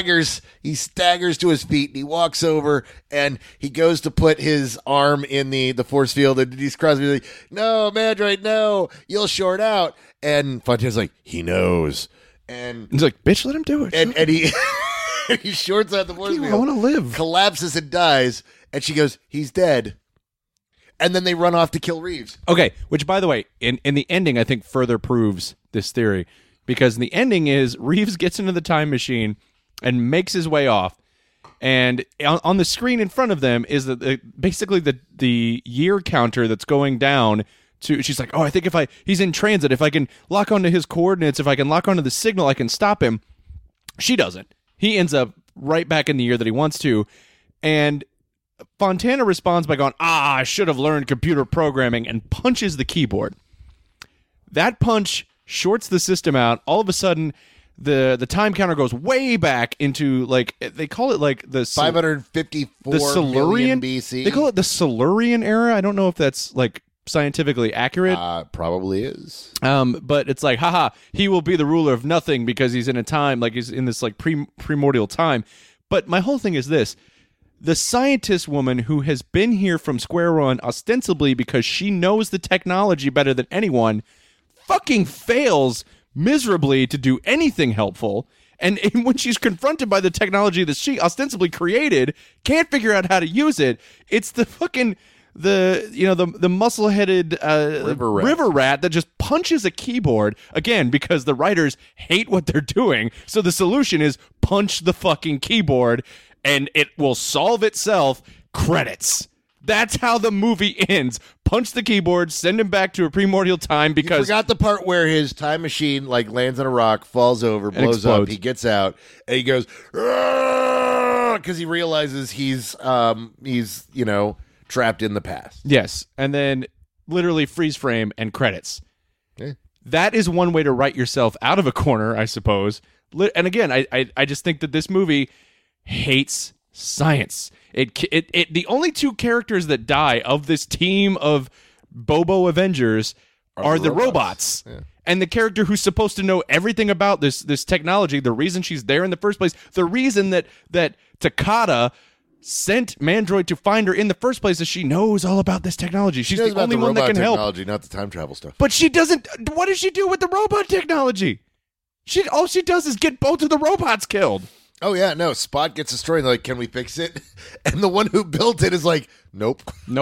staggers to his feet, and he walks over, and he goes to put his arm in the force field, and Denise Crosby's like, "No, Mandroid, no, you'll short out." And Fontana's like, "He knows." And he's like, "Bitch, let him do it." And he he shorts out the force field. I want to live. Collapses and dies, and she goes, "He's dead." And then they run off to kill Reeves. Okay, which, by the way, in the ending, I think further proves this theory. Because the ending is Reeves gets into the time machine and makes his way off. And on the screen in front of them is basically the year counter that's going down to... She's like, "Oh, I think he's in transit. If I can lock onto his coordinates, if I can lock onto the signal, I can stop him." She doesn't. He ends up right back in the year that he wants to. And Fontana responds by going, "I should have learned computer programming," and punches the keyboard. That punch shorts the system out. All of a sudden, the time counter goes way back into, like, they call it like the 554 the Silurian BC. They call it the Silurian era. I don't know if that's like scientifically accurate. Probably is. But it's like, haha, he will be the ruler of nothing because he's in a time, like he's in this like primordial time. But my whole thing is this: the scientist woman who has been here from square one ostensibly because she knows the technology better than anyone fucking fails miserably to do anything helpful, and when she's confronted by the technology that she ostensibly created, can't figure out how to use it. It's the fucking the muscle-headed river rat that just punches a keyboard again because the writers hate what they're doing. So the solution is punch the fucking keyboard, and it will solve itself. Credits. That's how the movie ends. Punch the keyboard, send him back to a primordial time because... You forgot the part where his time machine like lands on a rock, falls over, blows up, he gets out, and he goes, because he realizes he's trapped in the past. Yes, and then literally freeze frame and credits. Yeah. That is one way to write yourself out of a corner, I suppose. And again, I just think that this movie hates science. The only two characters that die of this team of Bobo Avengers are the robots. Yeah. And the character who's supposed to know everything about this technology, the reason she's there in the first place, the reason that Takata sent Mandroid to find her in the first place is she knows all about this technology. She's the only one that can help. Technology, not the time travel stuff. But she doesn't. What does she do with the robot technology? All she does is get both of the robots killed. Oh, yeah, no. Spot gets destroyed. They're like, "Can we fix it?" And the one who built it is like, "Nope."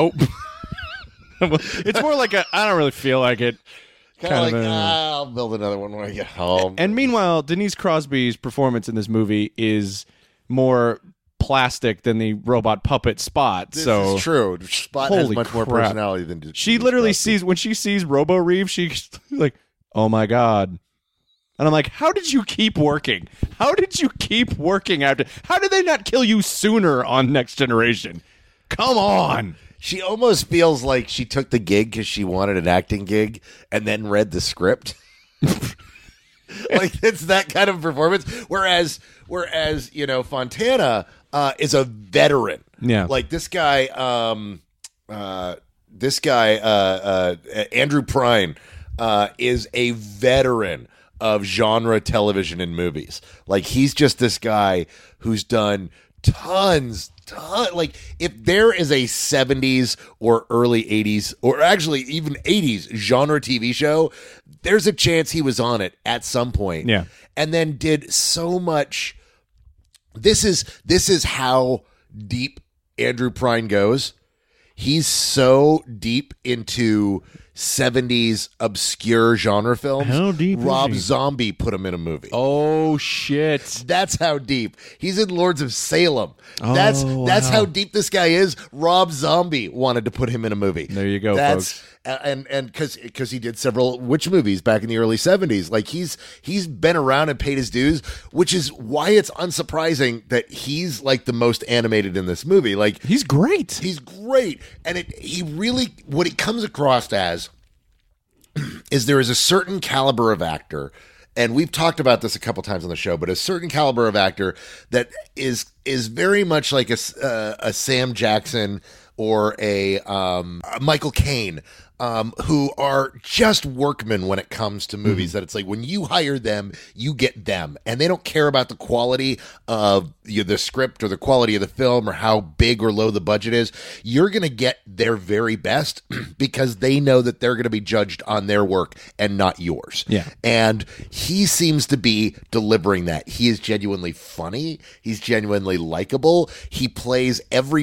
It's more like I don't really feel like it. Kind of like, I'll build another one when I get home. And meanwhile, Denise Crosby's performance in this movie is more plastic than the robot puppet Spot. This is true. Spot has much more personality than Denise She literally Crosby. when she sees Robo Reeves, she's like, "Oh my God." And I'm like, how did you keep working? How did you keep working after? How did they not kill you sooner on Next Generation? Come on. She almost feels like she took the gig because she wanted an acting gig and then read the script. Like, it's that kind of performance. Whereas Fontana is a veteran. Yeah. Like this guy, Andrew Prine, is a veteran of genre television and movies. Like, he's just this guy who's done tons, like, if there is a 70s or early 80s or actually even 80s genre TV show, there's a chance he was on it at some point. Yeah. And then did so much. This is how deep Andrew Prine goes, he's so deep into 70s obscure genre films. How deep is Rob he? Zombie put him in a movie. Oh shit! That's how deep. He's in Lords of Salem. That's how deep this guy is. Rob Zombie wanted to put him in a movie. There you go, folks. folks. And because he did several witch movies back in the early 70s. Like he's been around and paid his dues, which is why it's unsurprising that he's like the most animated in this movie. Like He's great. he's great. And he really, what it comes across as is there is a certain caliber of actor, and we've talked about this a couple times on the show, but a certain caliber of actor that is very much like a Sam Jackson or a Michael Caine, who are just workmen when it comes to movies. That it's like when you hire them, you get them, and they don't care about the quality of the script or the quality of the film or how big or low the budget is. You're going to get their very best because they know that they're going to be judged on their work and not yours. Yeah. And he seems to be delivering that. He is genuinely funny. He's genuinely likable. He plays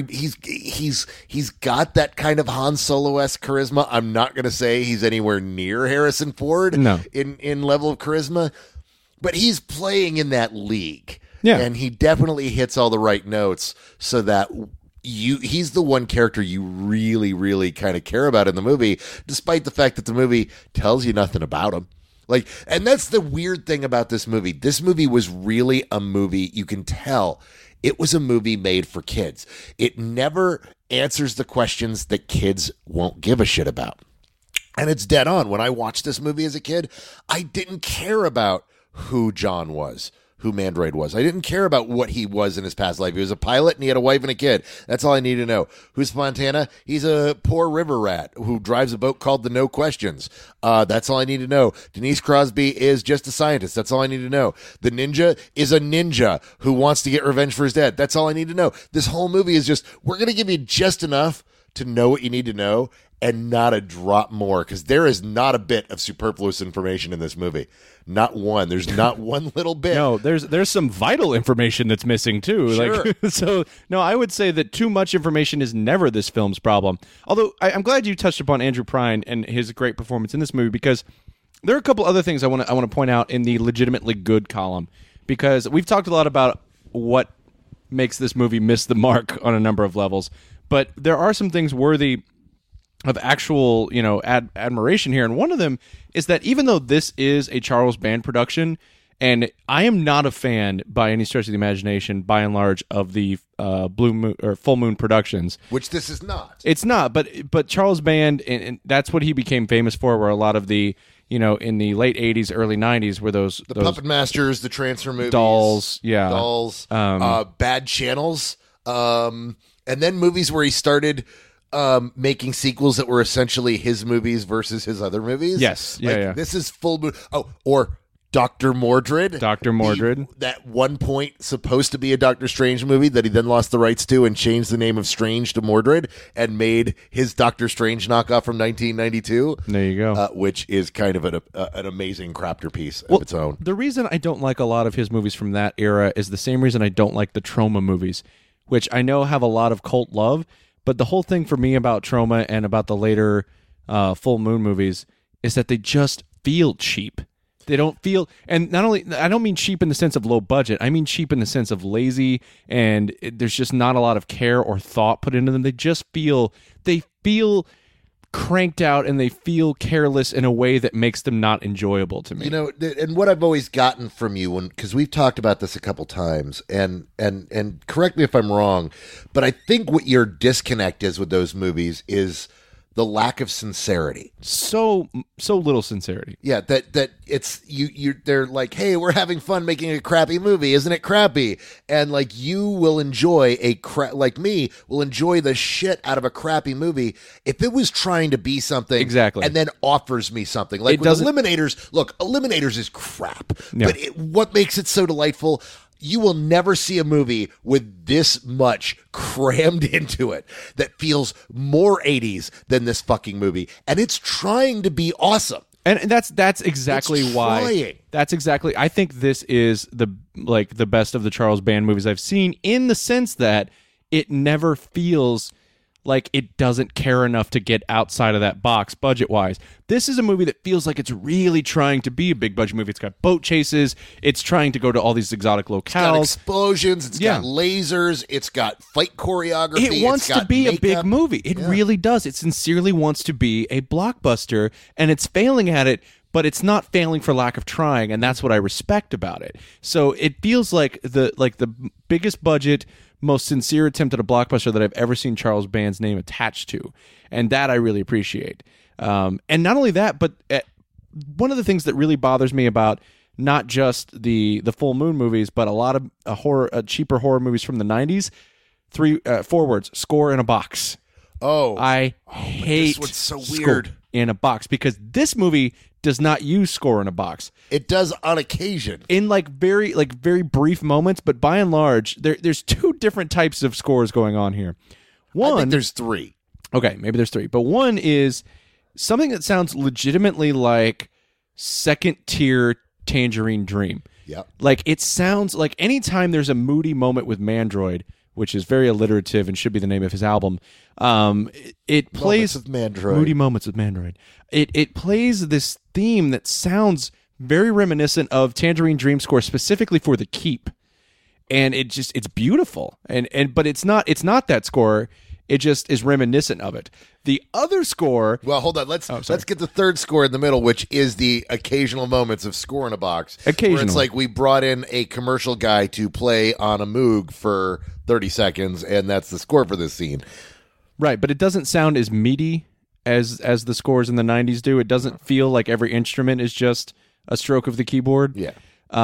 he's got that kind of Han Solo-esque charisma. I'm not going to say he's anywhere near Harrison Ford in level of charisma, but he's playing in that league. Yeah. And he definitely hits all the right notes so that he's the one character you really, really kind of care about in the movie, despite the fact that the movie tells you nothing about him. Like, and that's the weird thing about this movie. This movie was really a movie, you can tell it was a movie made for kids. It never answers the questions that kids won't give a shit about. And it's dead on. When I watched this movie as a kid, I didn't care about who John was, who Mandroid was. I didn't care about what he was in his past life. He was a pilot and he had a wife and a kid. That's all I need to know. Who's Fontana? He's a poor river rat who drives a boat called the No Questions. That's all I need to know. Denise Crosby is just a scientist. That's all I need to know. The ninja is a ninja who wants to get revenge for his dad. That's all I need to know. This whole movie is just, we're going to give you just enough to know what you need to know and not a drop more, because there is not a bit of superfluous information in this movie. Not one. There's not one little bit. No, there's some vital information that's missing too. Sure. Like, so no, I would say that too much information is never this film's problem. Although I'm glad you touched upon Andrew Prine and his great performance in this movie, because there are a couple other things I want to point out in the legitimately good column, because we've talked a lot about what makes this movie miss the mark on a number of levels, but there are some things worthy of actual, admiration here. And one of them is that even though this is a Charles Band production, and I am not a fan by any stretch of the imagination, by and large, of the Blue Moon or Full Moon Productions, which this is not. It's not, but Charles Band, and that's what he became famous for. Where a lot of the, in the late '80s, early '90s, were those Puppet Masters, the transfer movies, Dolls, Bad Channels, and then movies where he started making sequels that were essentially his movies versus his other movies. Yes. This is Full Moon. Oh, or Dr. Mordred. Dr. Mordred. That one point supposed to be a Doctor Strange movie that he then lost the rights to and changed the name of Strange to Mordred and made his Doctor Strange knockoff from 1992. There you go. Which is kind of an amazing crafter piece of its own. The reason I don't like a lot of his movies from that era is the same reason I don't like the Troma movies, which I know have a lot of cult love. But the whole thing for me about Troma and about the later Full Moon movies is that they just feel cheap. They don't feel, and not only, I don't mean cheap in the sense of low budget, I mean cheap in the sense of lazy, and there's just not a lot of care or thought put into them. They just feel cranked out, and they feel careless in a way that makes them not enjoyable to me. And what I've always gotten from you, because we've talked about this a couple times, and correct me if I'm wrong, but I think what your disconnect is with those movies is the lack of sincerity. So little sincerity. Yeah, that it's they're like, hey, we're having fun making a crappy movie, isn't it crappy? And like, you will enjoy like me will enjoy the shit out of a crappy movie if it was trying to be something exactly, and then offers me something. Like with Eliminators, look, Eliminators is crap, yeah. But what makes it so delightful? You will never see a movie with this much crammed into it that feels more 80s than this fucking movie. And it's trying to be awesome. And that's exactly why. That's exactly. I think this is the best of the Charles Band movies I've seen, in the sense that it never feels like it doesn't care enough to get outside of that box budget-wise. This is a movie that feels like it's really trying to be a big-budget movie. It's got boat chases. It's trying to go to all these exotic locales. It's got explosions. It's got lasers. It's got fight choreography. It wants to be makeup. a big movie. It really does. It sincerely wants to be a blockbuster, and it's failing at it, but it's not failing for lack of trying, and that's what I respect about it. So it feels like the biggest budget, most sincere attempt at a blockbuster that I've ever seen Charles Band's name attached to, and that I really appreciate. And not only that, but one of the things that really bothers me about not just the Full Moon movies, but a lot of cheaper horror movies from the 90s, four words: score in a box. I hate this one's so score weird. in a box, because this movie does not use score in a box. It does on occasion. In very brief moments, but by and large, there's two different types of scores going on here. I think there's three. Okay, maybe there's three. But one is something that sounds legitimately like second-tier Tangerine Dream. Yep. Like, it sounds like anytime there's a moody moment with Mandroid, which is very alliterative and should be the name of his album, it plays... Moments with Mandroid. Moody Moments with Mandroid. It plays this theme that sounds very reminiscent of Tangerine Dream score, specifically for The Keep. And it's beautiful. But it's not that score. It just is reminiscent of it. The other score... Well, hold on. Let's get the third score in the middle, which is the occasional moments of score in a box. Occasionally. Where it's like we brought in a commercial guy to play on a Moog for 30 seconds, and that's the score for this scene. Right, but it doesn't sound as meaty as the scores in the 90s do. It doesn't feel like every instrument is just a stroke of the keyboard. Yeah.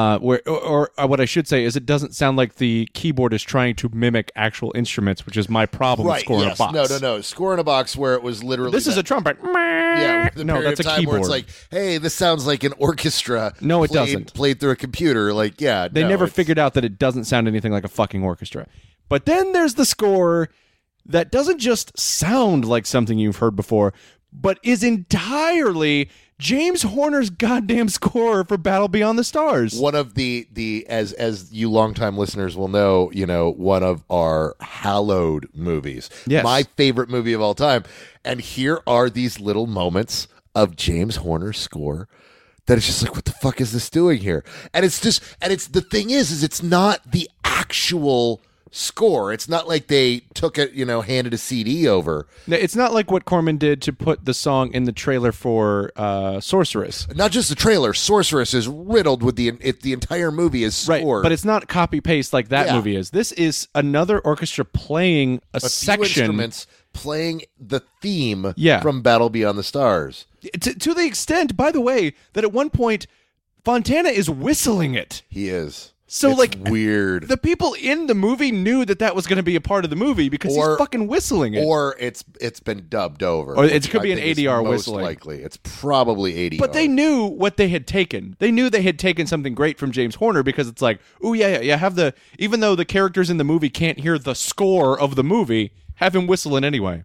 Or what I should say is, it doesn't sound like the keyboard is trying to mimic actual instruments, which is my problem with Score in a Box. No. Score in a Box, where it was literally... This is a trumpet. Yeah, the no, period that's of a time keyboard. where it's like, hey, this sounds like an orchestra. No, it doesn't. Played through a computer. Like, yeah. They never figured out that it doesn't sound anything like a fucking orchestra. But then there's the score that doesn't just sound like something you've heard before, but is entirely James Horner's goddamn score for Battle Beyond the Stars. One of the as you longtime listeners will know, one of our hallowed movies. Yes. My favorite movie of all time. And here are these little moments of James Horner's score that it's just like, what the fuck is this doing here? And it's the thing is it's not the actual score. It's not like they took it, handed a CD over. It's not like what Corman did to put the song in the trailer for Sorceress. Not just the trailer. Sorceress is riddled with the entire movie is score. Right, but it's not copy-paste like that movie is. This is another orchestra playing a section. Few instruments playing the theme Yeah. from Battle Beyond the Stars. To the extent, by the way, that at one point, Fontana is whistling it. He is. So, It's weird. The people in the movie knew that was going to be a part of the movie because he's fucking whistling it. Or it's been dubbed over. Or it which could be I an think is ADR most whistling. likely. It's probably ADR. But they knew what they had taken. They knew they had taken something great from James Horner, because it's like, oh yeah, have even though the characters in the movie can't hear the score of the movie, have him whistle it anyway.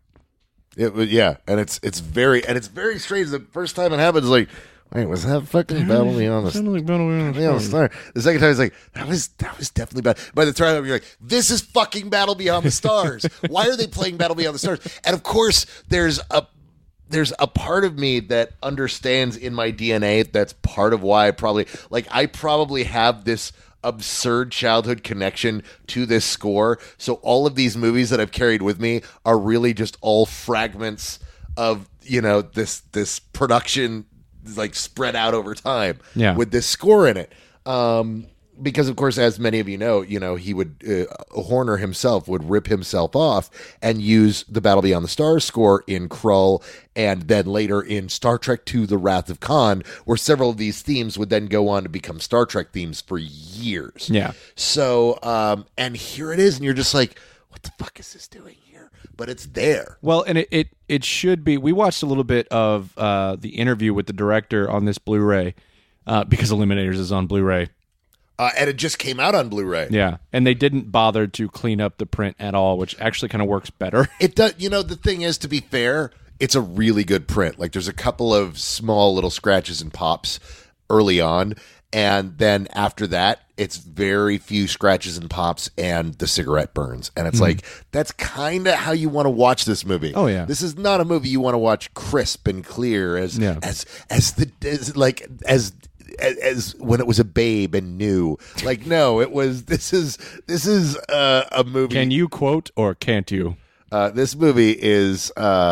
And it's very strange. The first time it happens, like, wait, was that fucking Battle Beyond the Stars? The second time, it's like, that was definitely bad. By the third time, you're like, this is fucking Battle Beyond the Stars. Why are they playing Battle Beyond the Stars? And of course, there's a part of me that understands in my DNA. That's part of why I probably have this absurd childhood connection to this score. So all of these movies that I've carried with me are really just all fragments of, this production, like, spread out over time with this score in it. Because, of course, as many of you know, he would Horner himself would rip himself off and use the Battle Beyond the Stars score in Krull, and then later in Star Trek II: The Wrath of Khan, where several of these themes would then go on to become Star Trek themes for years. Yeah. So, and here it is, and you're just like, what the fuck is this doing here? But it's there. Well, and it should be. We watched a little bit of the interview with the director on this Blu-ray because Eliminators is on Blu-ray. And it just came out on Blu-ray. Yeah, and they didn't bother to clean up the print at all, which actually kind of works better. It does. The thing is, to be fair, it's a really good print. Like, there's a couple of small little scratches and pops, early on. And then after that, it's very few scratches and pops and the cigarette burns. And it's like, that's kind of how you want to watch this movie. Oh, yeah. This is not a movie you want to watch crisp and clear as when it was a babe and new. Like, no, this is a movie. Can you quote or can't you? This movie is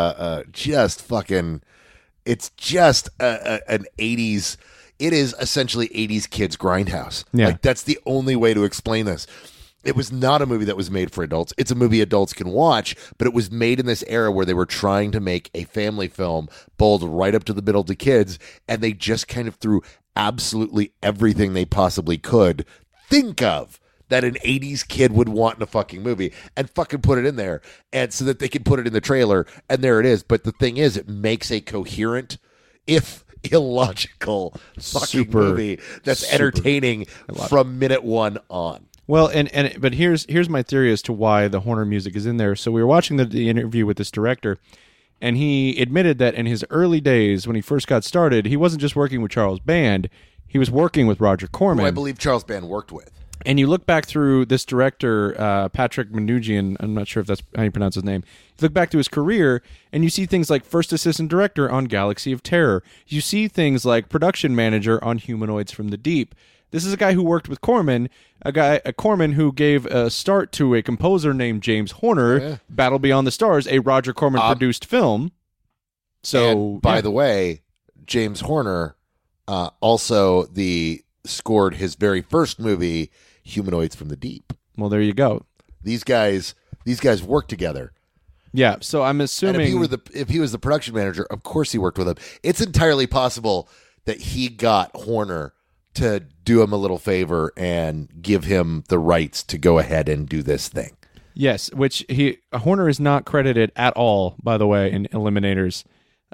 just fucking, it's just an 80s. It is essentially 80s kids grindhouse. Yeah. Like, that's the only way to explain this. It was not a movie that was made for adults. It's a movie adults can watch, but it was made in this era where they were trying to make a family film bowled right up to the middle to kids, and they just kind of threw absolutely everything they possibly could think of that an 80s kid would want in a fucking movie and fucking put it in there, and so that they could put it in the trailer, and there it is. But the thing is, it makes a coherent, if illogical fucking movie that's entertaining from minute one on. Well, but here's my theory as to why the Horner music is in there. So we were watching the interview with this director, and he admitted that in his early days, when he first got started, he wasn't just working with Charles Band, he was working with Roger Corman. Who I believe Charles Band worked with. And you look back through this director, Patrick Manoogian, I'm not sure if that's how you pronounce his name. You look back to his career, and you see things like first assistant director on Galaxy of Terror. You see things like production manager on Humanoids from the Deep. This is a guy who worked with Corman, a Corman who gave a start to a composer named James Horner, Battle Beyond the Stars, a Roger Corman-produced film. So, and by the way, James Horner also scored his very first movie, Humanoids from the Deep. Well, there you go. These guys work together. Yeah, so I'm assuming and if he was the production manager, of course he worked with him. It's entirely possible that he got Horner to do him a little favor and give him the rights to go ahead and do this thing. Yes, which Horner is not credited at all, by the way, in Eliminators.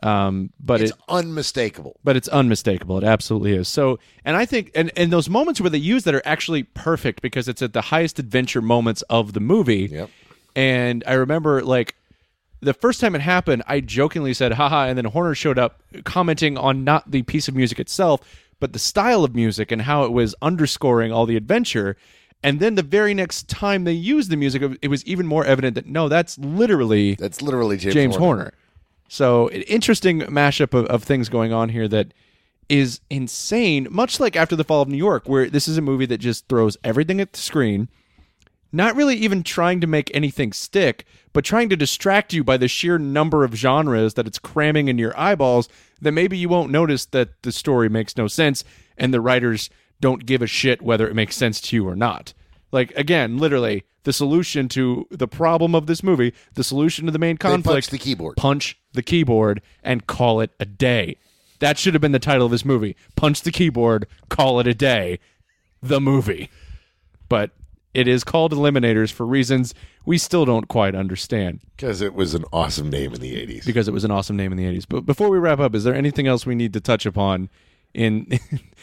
But it's unmistakable. But it's unmistakable. It absolutely is. So, and I think, and those moments where they use that are actually perfect because it's at the highest adventure moments of the movie. Yep. And I remember, like, the first time it happened, I jokingly said, haha, and then Horner showed up commenting on not the piece of music itself, but the style of music and how it was underscoring all the adventure. And then the very next time they used the music, it was even more evident that, no, that's literally James Horner. So, an interesting mashup of things going on here that is insane, much like After the Fall of New York, where this is a movie that just throws everything at the screen, not really even trying to make anything stick, but trying to distract you by the sheer number of genres that it's cramming into your eyeballs, that maybe you won't notice that the story makes no sense and the writers don't give a shit whether it makes sense to you or not. Like, again, literally, the solution to the problem of this movie, the solution to the main conflict... Punch the keyboard. Punch the keyboard and call it a day. That should have been the title of this movie. Punch the keyboard, call it a day. The movie. But it is called Eliminators for reasons we still don't quite understand. Because it was an awesome name in the 80s. Because it was an awesome name in the 80s. But before we wrap up, is there anything else we need to touch upon? And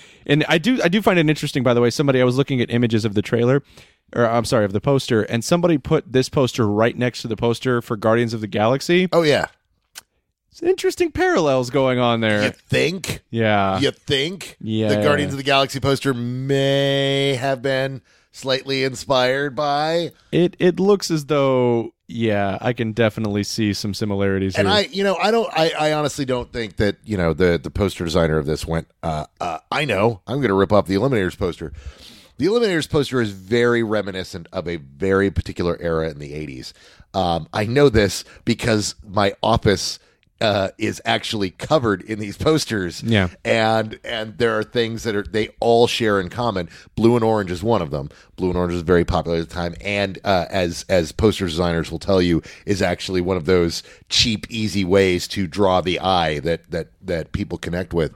I do find it interesting, by the way, I was looking at images of the trailer, of the poster, and somebody put this poster right next to the poster for Guardians of the Galaxy. Oh, yeah. It's interesting parallels going on there. You think? Yeah. You think? Yeah. The Guardians of the Galaxy poster may have been slightly inspired by? It looks as though, yeah, I can definitely see some similarities here. And I honestly don't think that, the poster designer of this went, I know, I'm going to rip off the Eliminators poster. The Eliminators poster is very reminiscent of a very particular era in the 80s. I know this because my office is actually covered in these posters. Yeah. And there are things that they all share in common. Blue and orange is one of them. Blue and orange was very popular at the time, and as poster designers will tell you, is actually one of those cheap, easy ways to draw the eye that people connect with.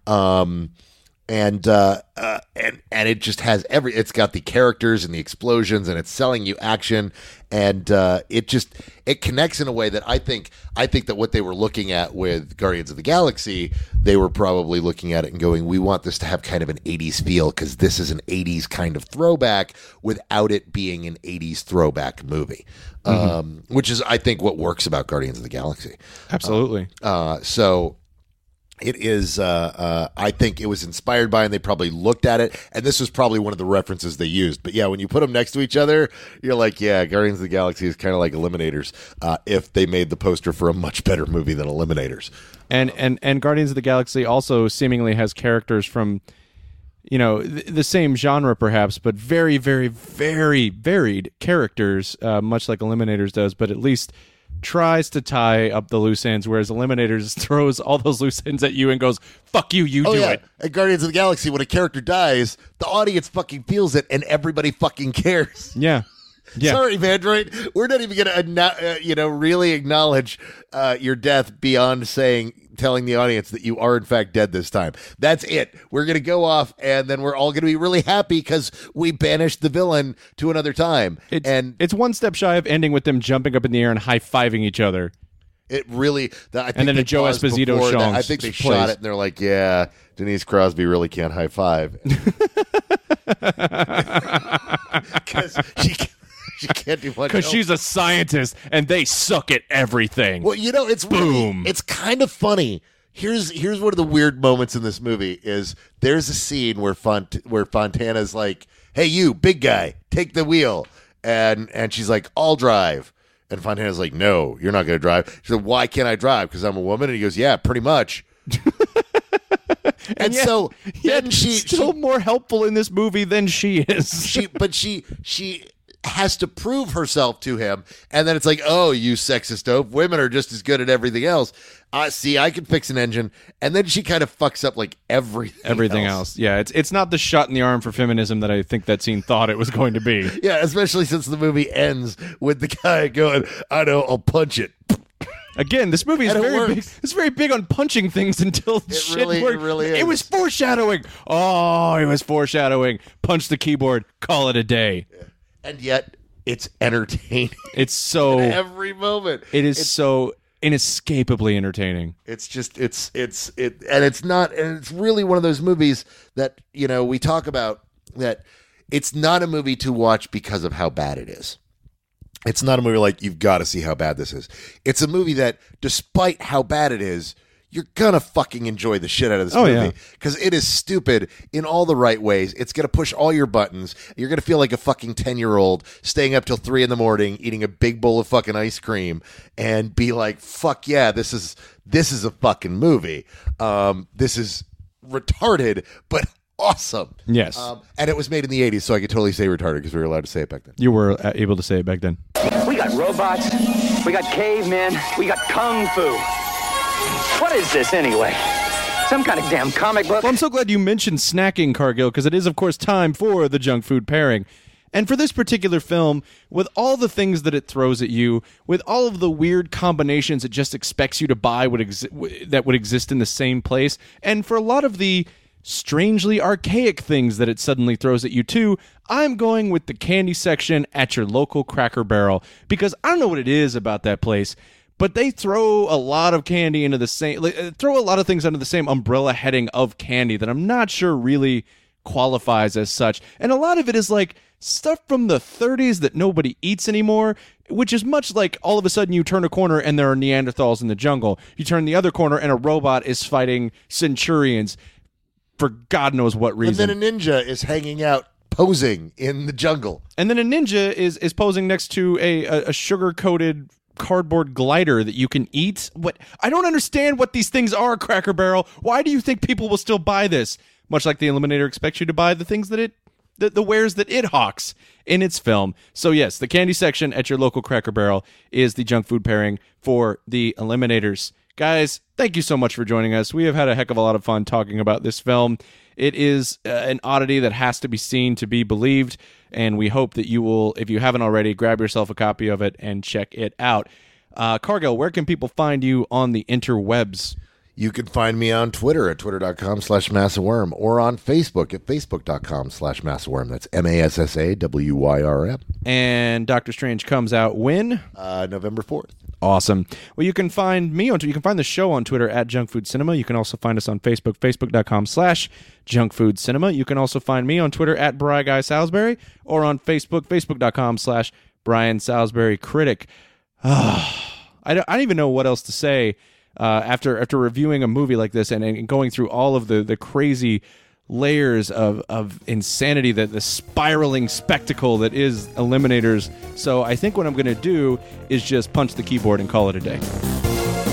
And it just has it's got the characters and the explosions, and it's selling you action, and it connects in a way that I think that what they were looking at with Guardians of the Galaxy, they were probably looking at it and going, we want this to have kind of an 80s feel because this is an 80s kind of throwback without it being an 80s throwback movie, which is, I think, what works about Guardians of the Galaxy. Absolutely. So It is, I think it was inspired by, and they probably looked at it, and this was probably one of the references they used. But yeah, when you put them next to each other, you're like, yeah, Guardians of the Galaxy is kind of like Eliminators, if they made the poster for a much better movie than Eliminators. And Guardians of the Galaxy also seemingly has characters from, the same genre perhaps, but very, very, very varied characters, much like Eliminators does, but at least tries to tie up the loose ends, whereas Eliminators throws all those loose ends at you and goes, fuck you, do it. At Guardians of the Galaxy, when a character dies, the audience fucking feels it and everybody fucking cares. Yeah. Sorry, Mandroid. We're not even going to, really acknowledge your death beyond telling the audience that you are in fact dead this time. That's it. We're going to go off, and then we're all going to be really happy because we banished the villain to another time. It's one step shy of ending with them jumping up in the air and high-fiving each other. It really, I think, and then a Joe Esposito song. I think they shot it, and they're like, "Yeah, Denise Crosby really can't high five because she can't do much. Because she's a scientist, and they suck at everything." Well, it's boom. It's kind of funny. Here's one of the weird moments in this movie. Is there's a scene where Fontana's like, "Hey, you big guy, take the wheel," and she's like, "I'll drive." And Fontana's like, "No, you're not going to drive." She said, "Why can't I drive? Because I'm a woman?" And he goes, "Yeah, pretty much." and so then she's still more helpful in this movie than she is. She has to prove herself to him, and then it's like, "Oh, you sexist dope. Women are just as good at everything else. See, I can fix an engine." And then she kind of fucks up like everything else. Yeah, it's not the shot in the arm for feminism that I think that scene thought it was going to be. Yeah, especially since the movie ends with the guy going, "I know, I'll punch it." Again, this movie is very big. It's very big on punching things until shit works. It really is. It was foreshadowing. Oh, it was foreshadowing. Punch the keyboard. Call it a day. Yeah. And yet, it's entertaining. It's so every moment. It's so inescapably entertaining. It's just and it's really one of those movies that we talk about, that it's not a movie to watch because of how bad it is. It's not a movie like, you've got to see how bad this is. It's a movie that, despite how bad it is, you're going to fucking enjoy the shit out of this movie. Because it is stupid in all the right ways. It's going to push all your buttons. You're going to feel like a fucking 10-year-old staying up till 3 a.m, eating a big bowl of fucking ice cream, and be like, fuck yeah, this is a fucking movie. This is retarded, but awesome. Yes. And it was made in the 80s, so I could totally say retarded because we were allowed to say it back then. You were able to say it back then. We got robots, we got cavemen, we got kung fu. What is this anyway? Some kind of damn comic book? Well, I'm so glad you mentioned snacking, Cargill, because it is, of course, time for the junk food pairing. And for this particular film, with all the things that it throws at you, with all of the weird combinations it just expects you to buy that would exist in the same place, and for a lot of the strangely archaic things that it suddenly throws at you too, I'm going with the candy section at your local Cracker Barrel, because I don't know what it is about that place, but they throw a lot of candy into the same, throw a lot of things under the same umbrella heading of candy that I'm not sure really qualifies as such. And a lot of it is like stuff from the 30s that nobody eats anymore, which is much like all of a sudden you turn a corner and there are Neanderthals in the jungle. You turn the other corner and a robot is fighting centurions for God knows what reason. And then a ninja is hanging out posing in the jungle. And then a ninja is posing next to a sugar-coated cardboard glider that you can eat. What? I don't understand what these things are, Cracker Barrel. Why do you think people will still buy this? Much like the Eliminator expects you to buy the things that the wares that it hawks in its film. So yes, the candy section at your local Cracker Barrel is the junk food pairing for the Eliminators. Guys, thank you so much for joining us. We have had a heck of a lot of fun talking about this film. It is an oddity that has to be seen to be believed, and we hope that you will, if you haven't already, grab yourself a copy of it and check it out. Cargill, where can people find you on the interwebs? You can find me on Twitter at twitter.com/massaworm, or on Facebook at facebook.com/massaworm. That's MASSAWYRM. And Doctor Strange comes out when? November 4th. Awesome. Well, you can find me on Twitter. You can find the show on Twitter at Junk Food Cinema. You can also find us on Facebook, facebook.com/junkfoodcinema. You can also find me on Twitter at Bri Guy Salisbury, or on Facebook, facebook.com/Brian Salisbury Critic. I don't even know what else to say. after reviewing a movie like this and going through all of the crazy layers of insanity, that the spiraling spectacle that is Eliminators. So I think what I'm going to do is just punch the keyboard and call it a day.